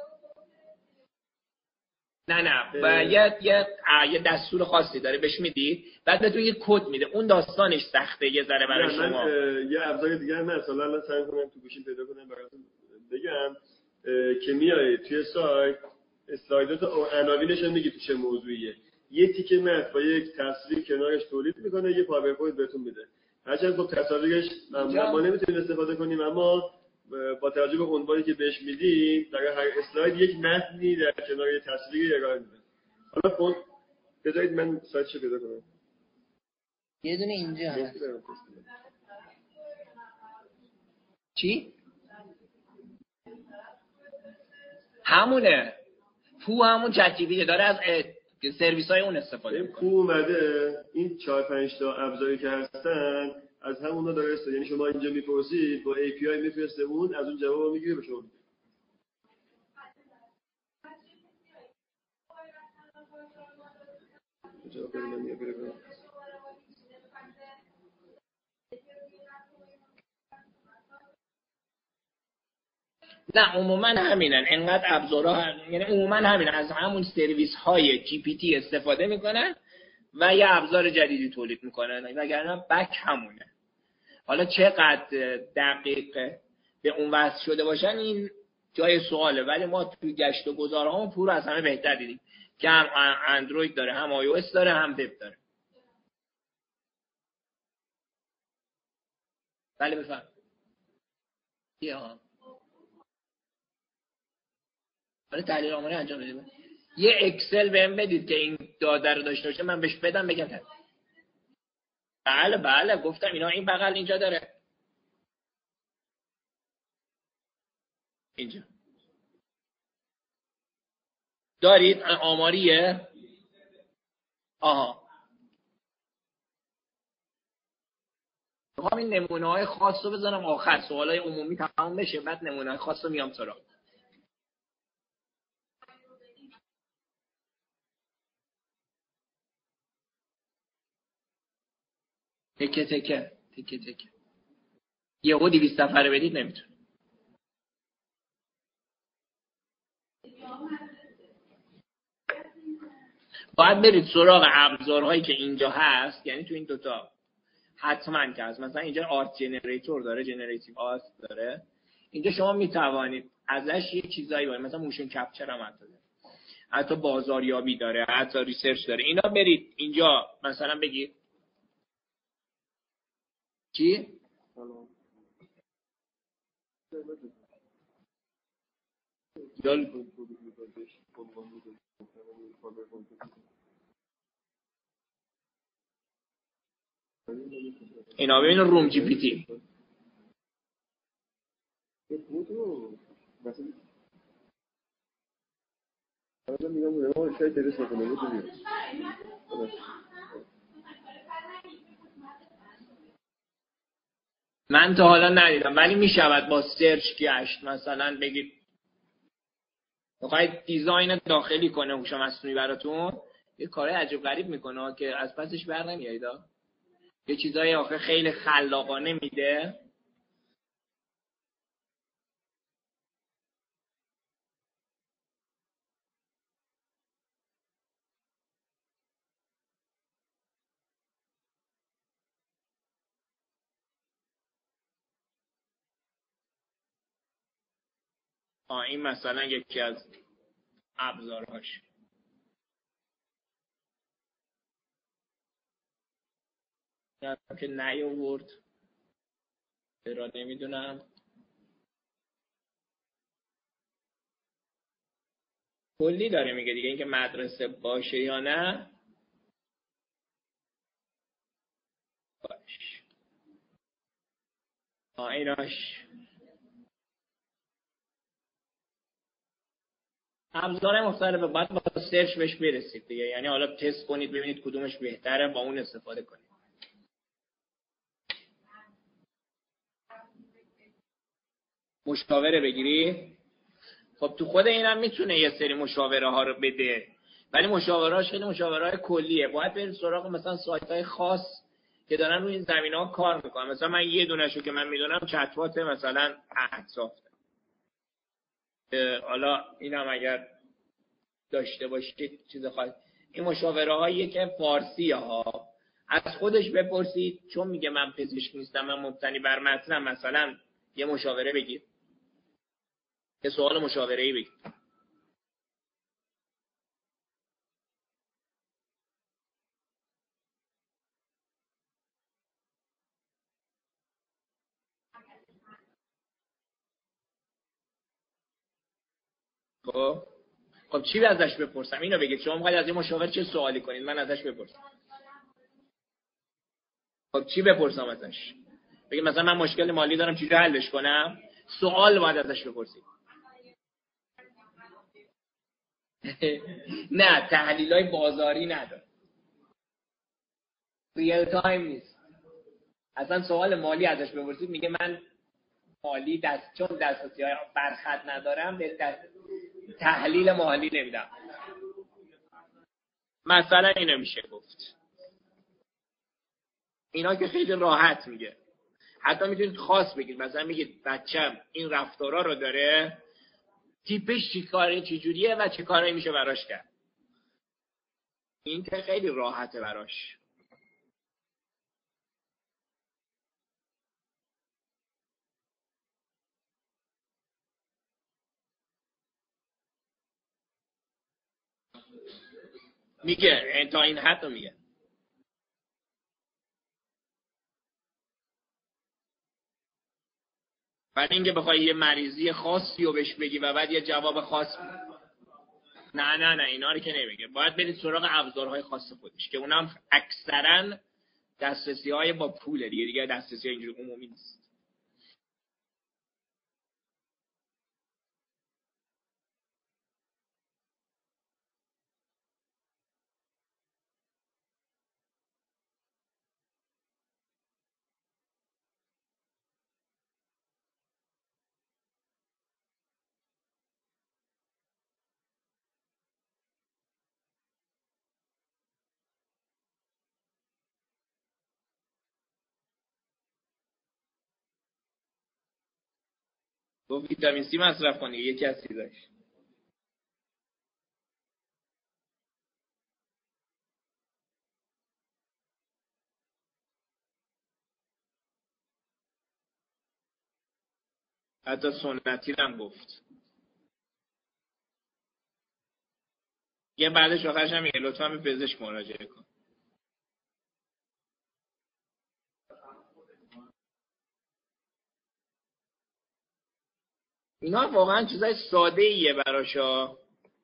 نه نه و یه یه یه دستور خاصی داره بهش میدید بعد بهتون یه کد میده. اون داستانش سخته یه ذره برای شما. من یه ابزار دیگه هم هست، الان سعی کنم تو گوشیم پیدا کنم براتون بگم که میای توی سایت اسلایدات و عناوینش هم میگی تو چه موضوعیه. یه تیکه متن با یک تصویر کنارش تولید میکنه، یه پاورپوینت بهتون میده. هرچند خب تصاویرش معمولا ما نمیتونیم استفاده کنیم، اما با توجه به عنوانی که بهش میدیم در هر اسلاید یک متنی در کنار یه تصویری ارائه میده. حالا فون بذارید من سایتشو پیدا کنم. یه دونه اینجا هست. چی؟ همونه. پو همون چت جی پی تی داره از سرویس های اون استفاده میکنه. پو اومده این چهار پنج تا ابزاری که هستن از همونا داره استفاده. یعنی شما اینجا میپرسید با ای پی آی میفرسته اون از اون جواب میگیره به شما. نه عموما همینن، انقدر ابزارها هم... یعنی عموما همینن، از همون سرویس های جی پی تی استفاده میکنن و یه ابزار جدیدی تولید میکنن، وگرنه بک همونه. حالا چقدر دقیق به اون وصل شده باشن این جای سواله، ولی ما توی گشت و گذارهامون پور از همه بهتر دیدیم که هم اندروید داره، هم آی او اس داره، هم وب داره. بله بفهم. یا حالا تحلیل آماری انجام بدید. یه اکسل بهم بدید که این داده رو داشته باشه، من بهش بدم بگم که بله بله گفتم اینا این بغل اینجا داره. اینجا دارید آماریه؟ آها. میخوام این نمونه های خاص رو بزنم آخر، سوال های عمومی تمام بشه بعد نمونه های خاص رو میام سراغ. تکه تکه تکه تکه یه خودی بیست نفره بدید نمیتون. باید برید سراغ ابزارهایی که اینجا هست، یعنی تو این دوتا حتما که هست. مثلا اینجا آرت جنریتور داره، جنریتیو آرت داره. اینجا شما میتوانید ازش یه چیزایی باید، مثلا موشن کپچر هم حتی داره، حتی بازاریابی داره، حتی ریسرچ داره. اینا برید اینجا مثلا بگید چی؟ اینا ببین روم جی پی تی. من تا حالا ندیدم ولی میشود با سرچ گشت. مثلا بگید میخواید دیزاین داخلی کنه هوش مصنوعی براتون، یه کارهای عجیب غریب میکنه که از پسش بر نمیایید. یه چیزای آخه خیلی خلاقانه میده. آه این مثلا یکی از ابزارهاش. نه که نیاورد چرا نمیدونم. کلی داره میگه دیگه، اینکه مدرسه باشه یا نه باش. آه ایناش ابزار مختلفه، باید با سرچ بهش برسید دیگه. یعنی حالا تست کنید ببینید کدومش بهتره، با اون استفاده کنید. مشاوره بگیری. خب تو خود اینم میتونه یه سری مشاوره ها رو بده، ولی مشاوره هاش خیلی مشاوره های کلیه. باید برید سراغ مثلا سایت های خاص که دارن روی این زمینه ها کار میکنن. مثلا من یه دونهشو که من میدونم چتبات مثلا احساف. حالا اینم اگر داشته باشید چیز خاص. این مشاوره هاییه که فارسی ها، از خودش بپرسید، چون میگه من پزشک نیستم من مبتنی بر متنم، مثلا یه مشاوره بگید، یه سوال مشاوره‌ای بگید. خب خب چی ازش بپرسم؟ اینو بگید. شما می‌خواید از این مشاور چه سوالی کنید من ازش بپرسم؟ خب چی بپرسم ازش؟ بگه مثلا من مشکل مالی دارم چجوری حلش کنم، سوال باید ازش بپرسید. نه تحلیلای بازاری نداره، ریل تایم نیست. اصلا سوال مالی ازش بپرسید میگه من مالی دست چون دسترسی‌های برخط ندارم به تحلیل مالی نمیدم. مثلا اینو میشه گفت. اینا که خیلی راحت میگه. حتی میتونید خاص بگید، مثلا میگید بچم این رفتارا رو داره، تیپش چی کاره چی جوریه و چه کاری میشه براش کرد. این که خیلی راحته براش. میگه تا این حد رو میگه. بعد اینکه بخوای یه مریضی خاصی رو بهش بگی و بعد یه جواب خاص بگی. نه نه نه اینا رو که نمیگه. باید برید سراغ ابزارهای خاص خودش که اونم اکثرا دسترسی های با پوله دیگه، دیگه دسترسی های اینجوری عمومی نیست. تو ویتامین سی مصرف کنی، یکی از چیزاش. حتی سنتی هم گفت. یه بعدش آخرش هم میگه لطفا به پزشک مراجعه کن. اینا واقعا چیزای ساده ایه براشا.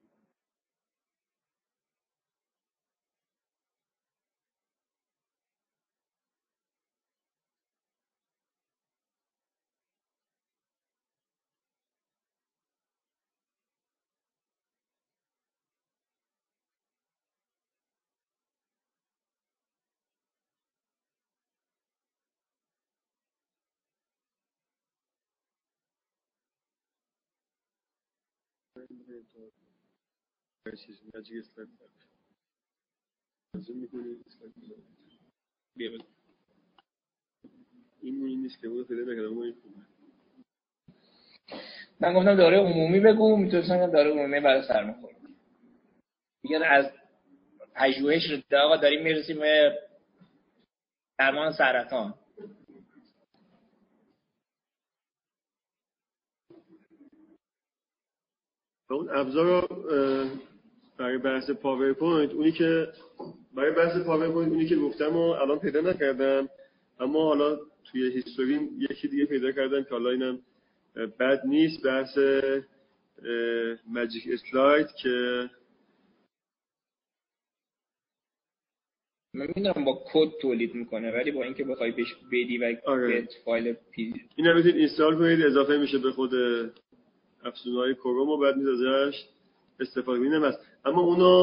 هر چیزی ماجیک اسلاید لازم می‌کنی اسلاید بیا بگو. این مونی نیست که اون پیدا نکردم. اون من گفتم داره عمومی بگو، میتونستم داره عمومی برای سرماخوردگی. دیگه از پژوهش رو آقا داریم میرسیم به درمان سرطان. اون ابزار برای بحث پاورپوینت، اونی که برای بحث پاورپوینت اونی که گفتم و الان پیدا نکردم، اما حالا توی هیستوری یکی دیگه پیدا کردم که حالا اینم بد نیست. بحث ماجیک اسلاید که من میدونم با کد تولید میکنه، ولی با اینکه بخوای بهش بدی و آره. فایل پی اینو میتونید اینستال کنید، اضافه میشه به خود افزونهای کروم و بعد میز ازش استفاده کنید. هست اما اونو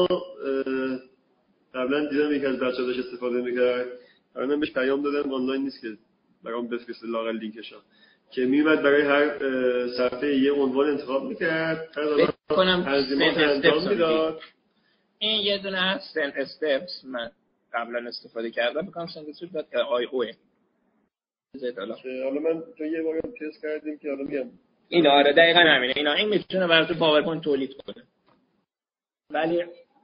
قبلا دیدم یکی از بچه‌ها داشت استفاده میکرد، الان بهش پیام دادم آنلاین نیست که برام بفرسته لااقل لینکشو، که میومد برای هر صفحه یه عنوان انتخاب میکرد، بعد کنم تنظیمات انجام میداد. این یه دونه هست سنت استپس، من قبلا استفاده کردم بکنم سنت استپس داد آی او حالا من تو یه بار تست کردیم که حالا میگم این آره دقیقاً همینه. اینا این میتونه برای تو پاورپوینت تولید کنه، ولی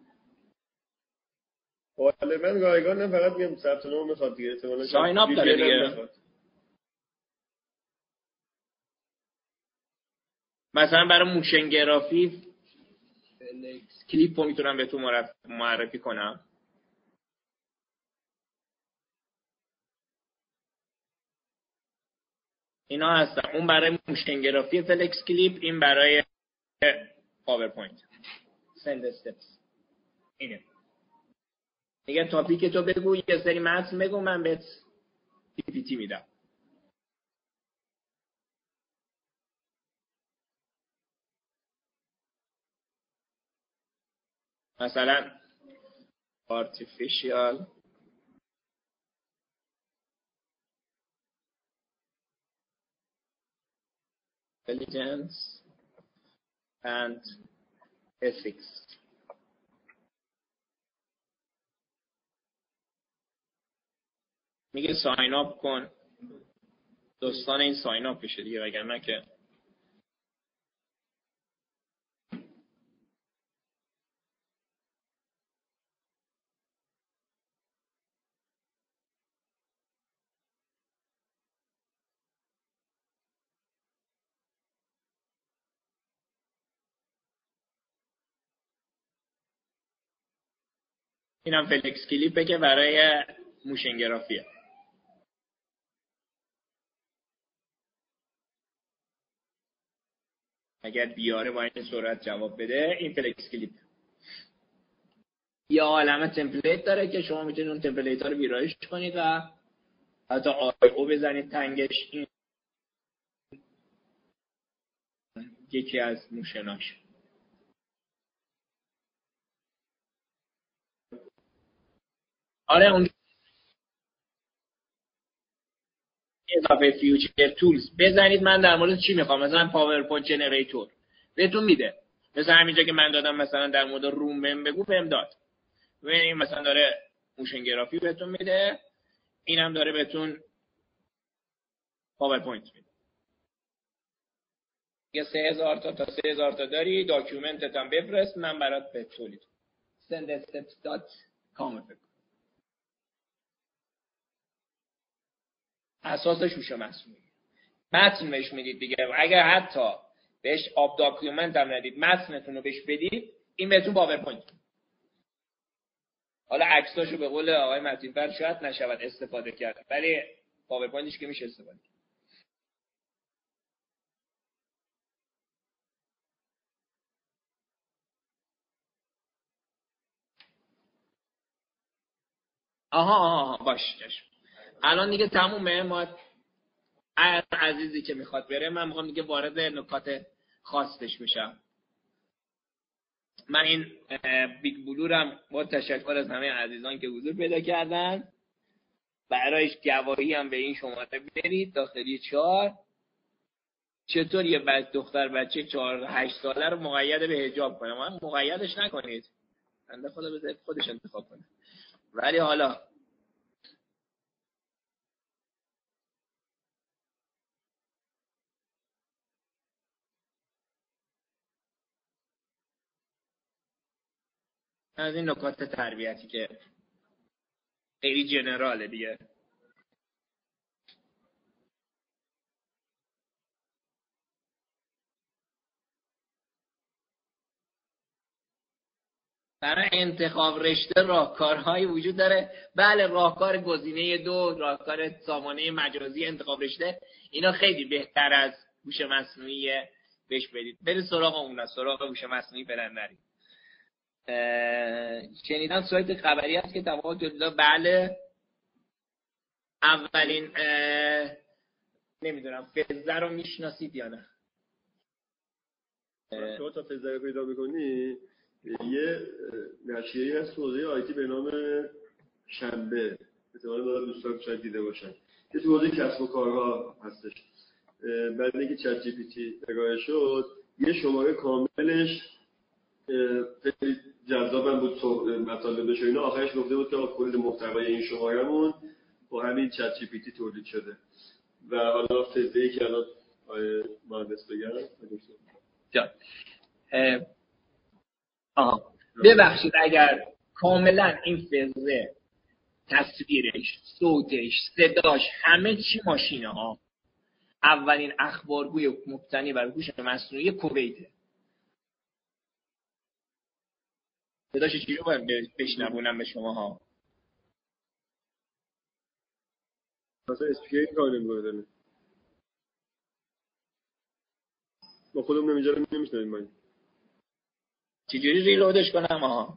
غالبا رایگان نه، فقط میگم ثبت نام میخواد دیگه، احتمالاً ساین اپ داره دیگه. مثلا برای موشن گرافی کلیپ رو میتونم به تو معرفی کنم. اینا هستن. اون برای موشن گرافی فلکس کلیپ، این برای پاورپوینت سند استپس. اینه دیگه. تاپیک تو بگو، یه سری متن بگو، من بهت پی پی تی میدم. مثلا artificial intelligence and ethics. میگه ساین اپ کن، دوستان این ساین اپ بشه دیگه، وگرنه که اینم فلکس کلیپه که برای موشنگرافیه. اگر بیاره با این سرعت جواب بده، این فلکس کلیپ یه عالمه تمپلیت داره که شما میتونید اون تمپلیت ها رو ویرایش کنید و حتی آی او بزنید تنگش. این یکی از موشناش. آره اون اضافه فیوچر تولز بزنید. من در مورد چی میخوام؟ مثلا پاورپوینت جنریتور بهتون میده. مثلا همینجا که من دادم مثلا در مورد روم بگو بهم داد. این مثلا داره موشن گرافی بهتون میده، اینم داره بهتون پاورپوینت میده. یه سه هزار تا تا سه هزار تا داری، داکیومنتت هم بفرست، من برات به تولید send steps dot com. اساسش هوش مصنوعی. متن بهش میدید دیگه. اگر حتی بهش آب داکیومنت هم ندید، متنتون رو بهش بدید، این بهتون پاورپوینت. حالا عکساشو به قول آقای متین‌فر شاید نشود استفاده کرد، ولی پاورپوینتش که میشه استفاده کرد. آها آها باش چشم. الان دیگه تمومه. ما عزیزی که میخواد بره، من میخوام دیگه وارد نکات خاصش بشم. من این بیگ بلورم با تشکر از همه عزیزان که حضور پیدا کردن، برایش گواهی هم به این شماره برید داخلی چهار. چطور یه بچه دختر بچه چهار هشت ساله رو مقید به حجاب کنه؟ من مقیدش نکنید، بنده خدا بذارید خودش انتخاب کنه. ولی حالا از این نکات تربیتی که خیلی جنراله دیگه. برای انتخاب رشته راهکارهایی وجود داره. بله راهکار گزینه دو، راهکار سامانه مجازی انتخاب رشته، اینا خیلی بهتر از هوش مصنوعی بهش بدید. برید سراغ اون، سراغ هوش مصنوعی برن نرید. شنیدم سایت خبری هست که تمام تولید. بله اولین نمیدونم فزه رو میشناسید یا نه؟ شما تا فزه رو پیدا میکنی یه نشریه‌ای هست تو حوزه آیتی به نام شنبه، احتمالاً دارن دوستان شاید دیده باشن، که تو حوزه کسب و کارها هستش. بعد اینکه چت جی پی تی نگاه شد، یه شماره کاملش خیلی جذابم بود مطالبش و اینا. آخرش گفته بود که کل محتوای این شمارهمون با همین چت جی پی تی تولید شده. و حالا فزه‌ای که الان مهندس بگم جان آها ببخشید اگر کاملا این فزه تصویرش، صوتش، صداش، همه چی ماشینه ها. اولین اخبارگوی مبتنی بر هوش مصنوعی کویته. صداش چی رو باید بشنوونم به شما ها؟ مثلا اسپیکر کار نمی‌کنه. با خودم نمی‌جرم نمی‌شنویم من. چجوری ریلودش کنم ها؟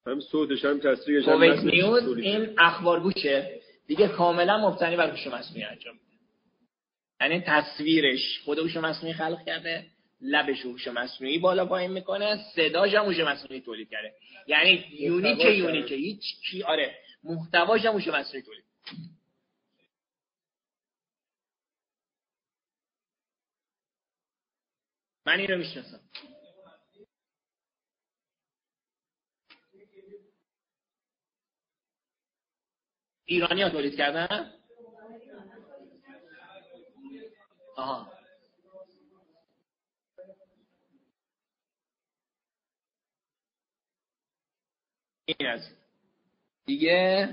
هم صوتش هم تصویرش هم کویت متنش نیوز تولید این شده. اخبار گوشه دیگه کاملا مبتنی بر هوش مصنوعی انجام میده. یعنی تصویرش خود هوش مصنوعی خلق کرده، لبش هوش مصنوعی بالا پایین میکنه، صداش هم هوش مصنوعی تولید کرده. یعنی یونیک یونیک هیچ کی آره محتواش هم هوش مصنوعی تولید. من این رو میشناسم. ایرانی ها تولید کردن؟ آها. این از دیگه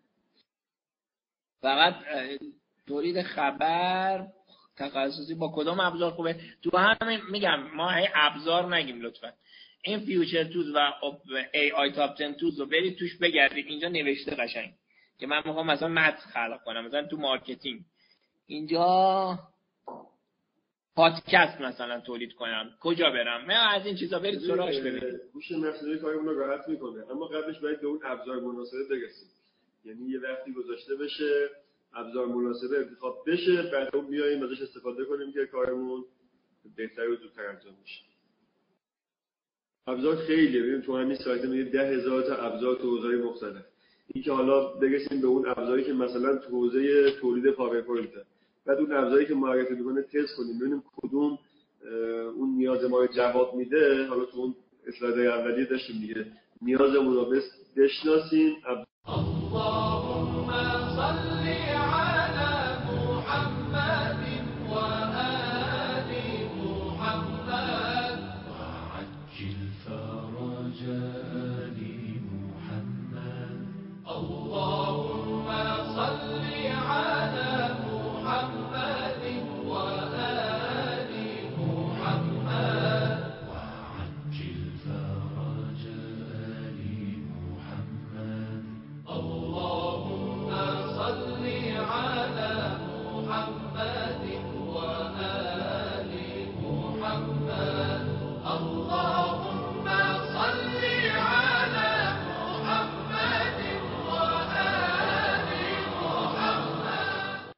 فقط تولید خبر تخصصی با کدام ابزار خوبه؟ تو همین میگم ما هی ابزار نگیم لطفا. این فیوچر توز و ای آی تاپ ده توز رو برید توش بگردید، اینجا نوشته قشنگ که من میخوام مثلا متن خلق کنم، مثلا تو مارکتینگ اینجا پادکست مثلا تولید کنم، کجا برم؟ من از این چیزا برید سراغش ببینید. هوش مصنوعی کارمون رو راحت میکنه، اما قبلش باید به اون ابزار مناسبه برسیم. یعنی یه وقتی گذاشته بشه، ابزار مناسبه انتخاب بشه، بعد اون بیایم ازش استفاده کنیم که کارمون بهتر و زودتر انجام بشه. ابزار خیلیه، ببین تو همین سایت میگه ده هزار تا ابزار تو حوزه‌های مختلف. این که حالا برسیم به اون ابزاری که مثلا تو حوزه تولید پاورپوینت، بعد اون ابزاری که معرفی میکنه تست کنیم ببینیم کدوم اون نیاز ما رو جواب میده. حالا تو اون اسلاید اولیه داشتیم دیگه، نیازمون رو بشناسیم،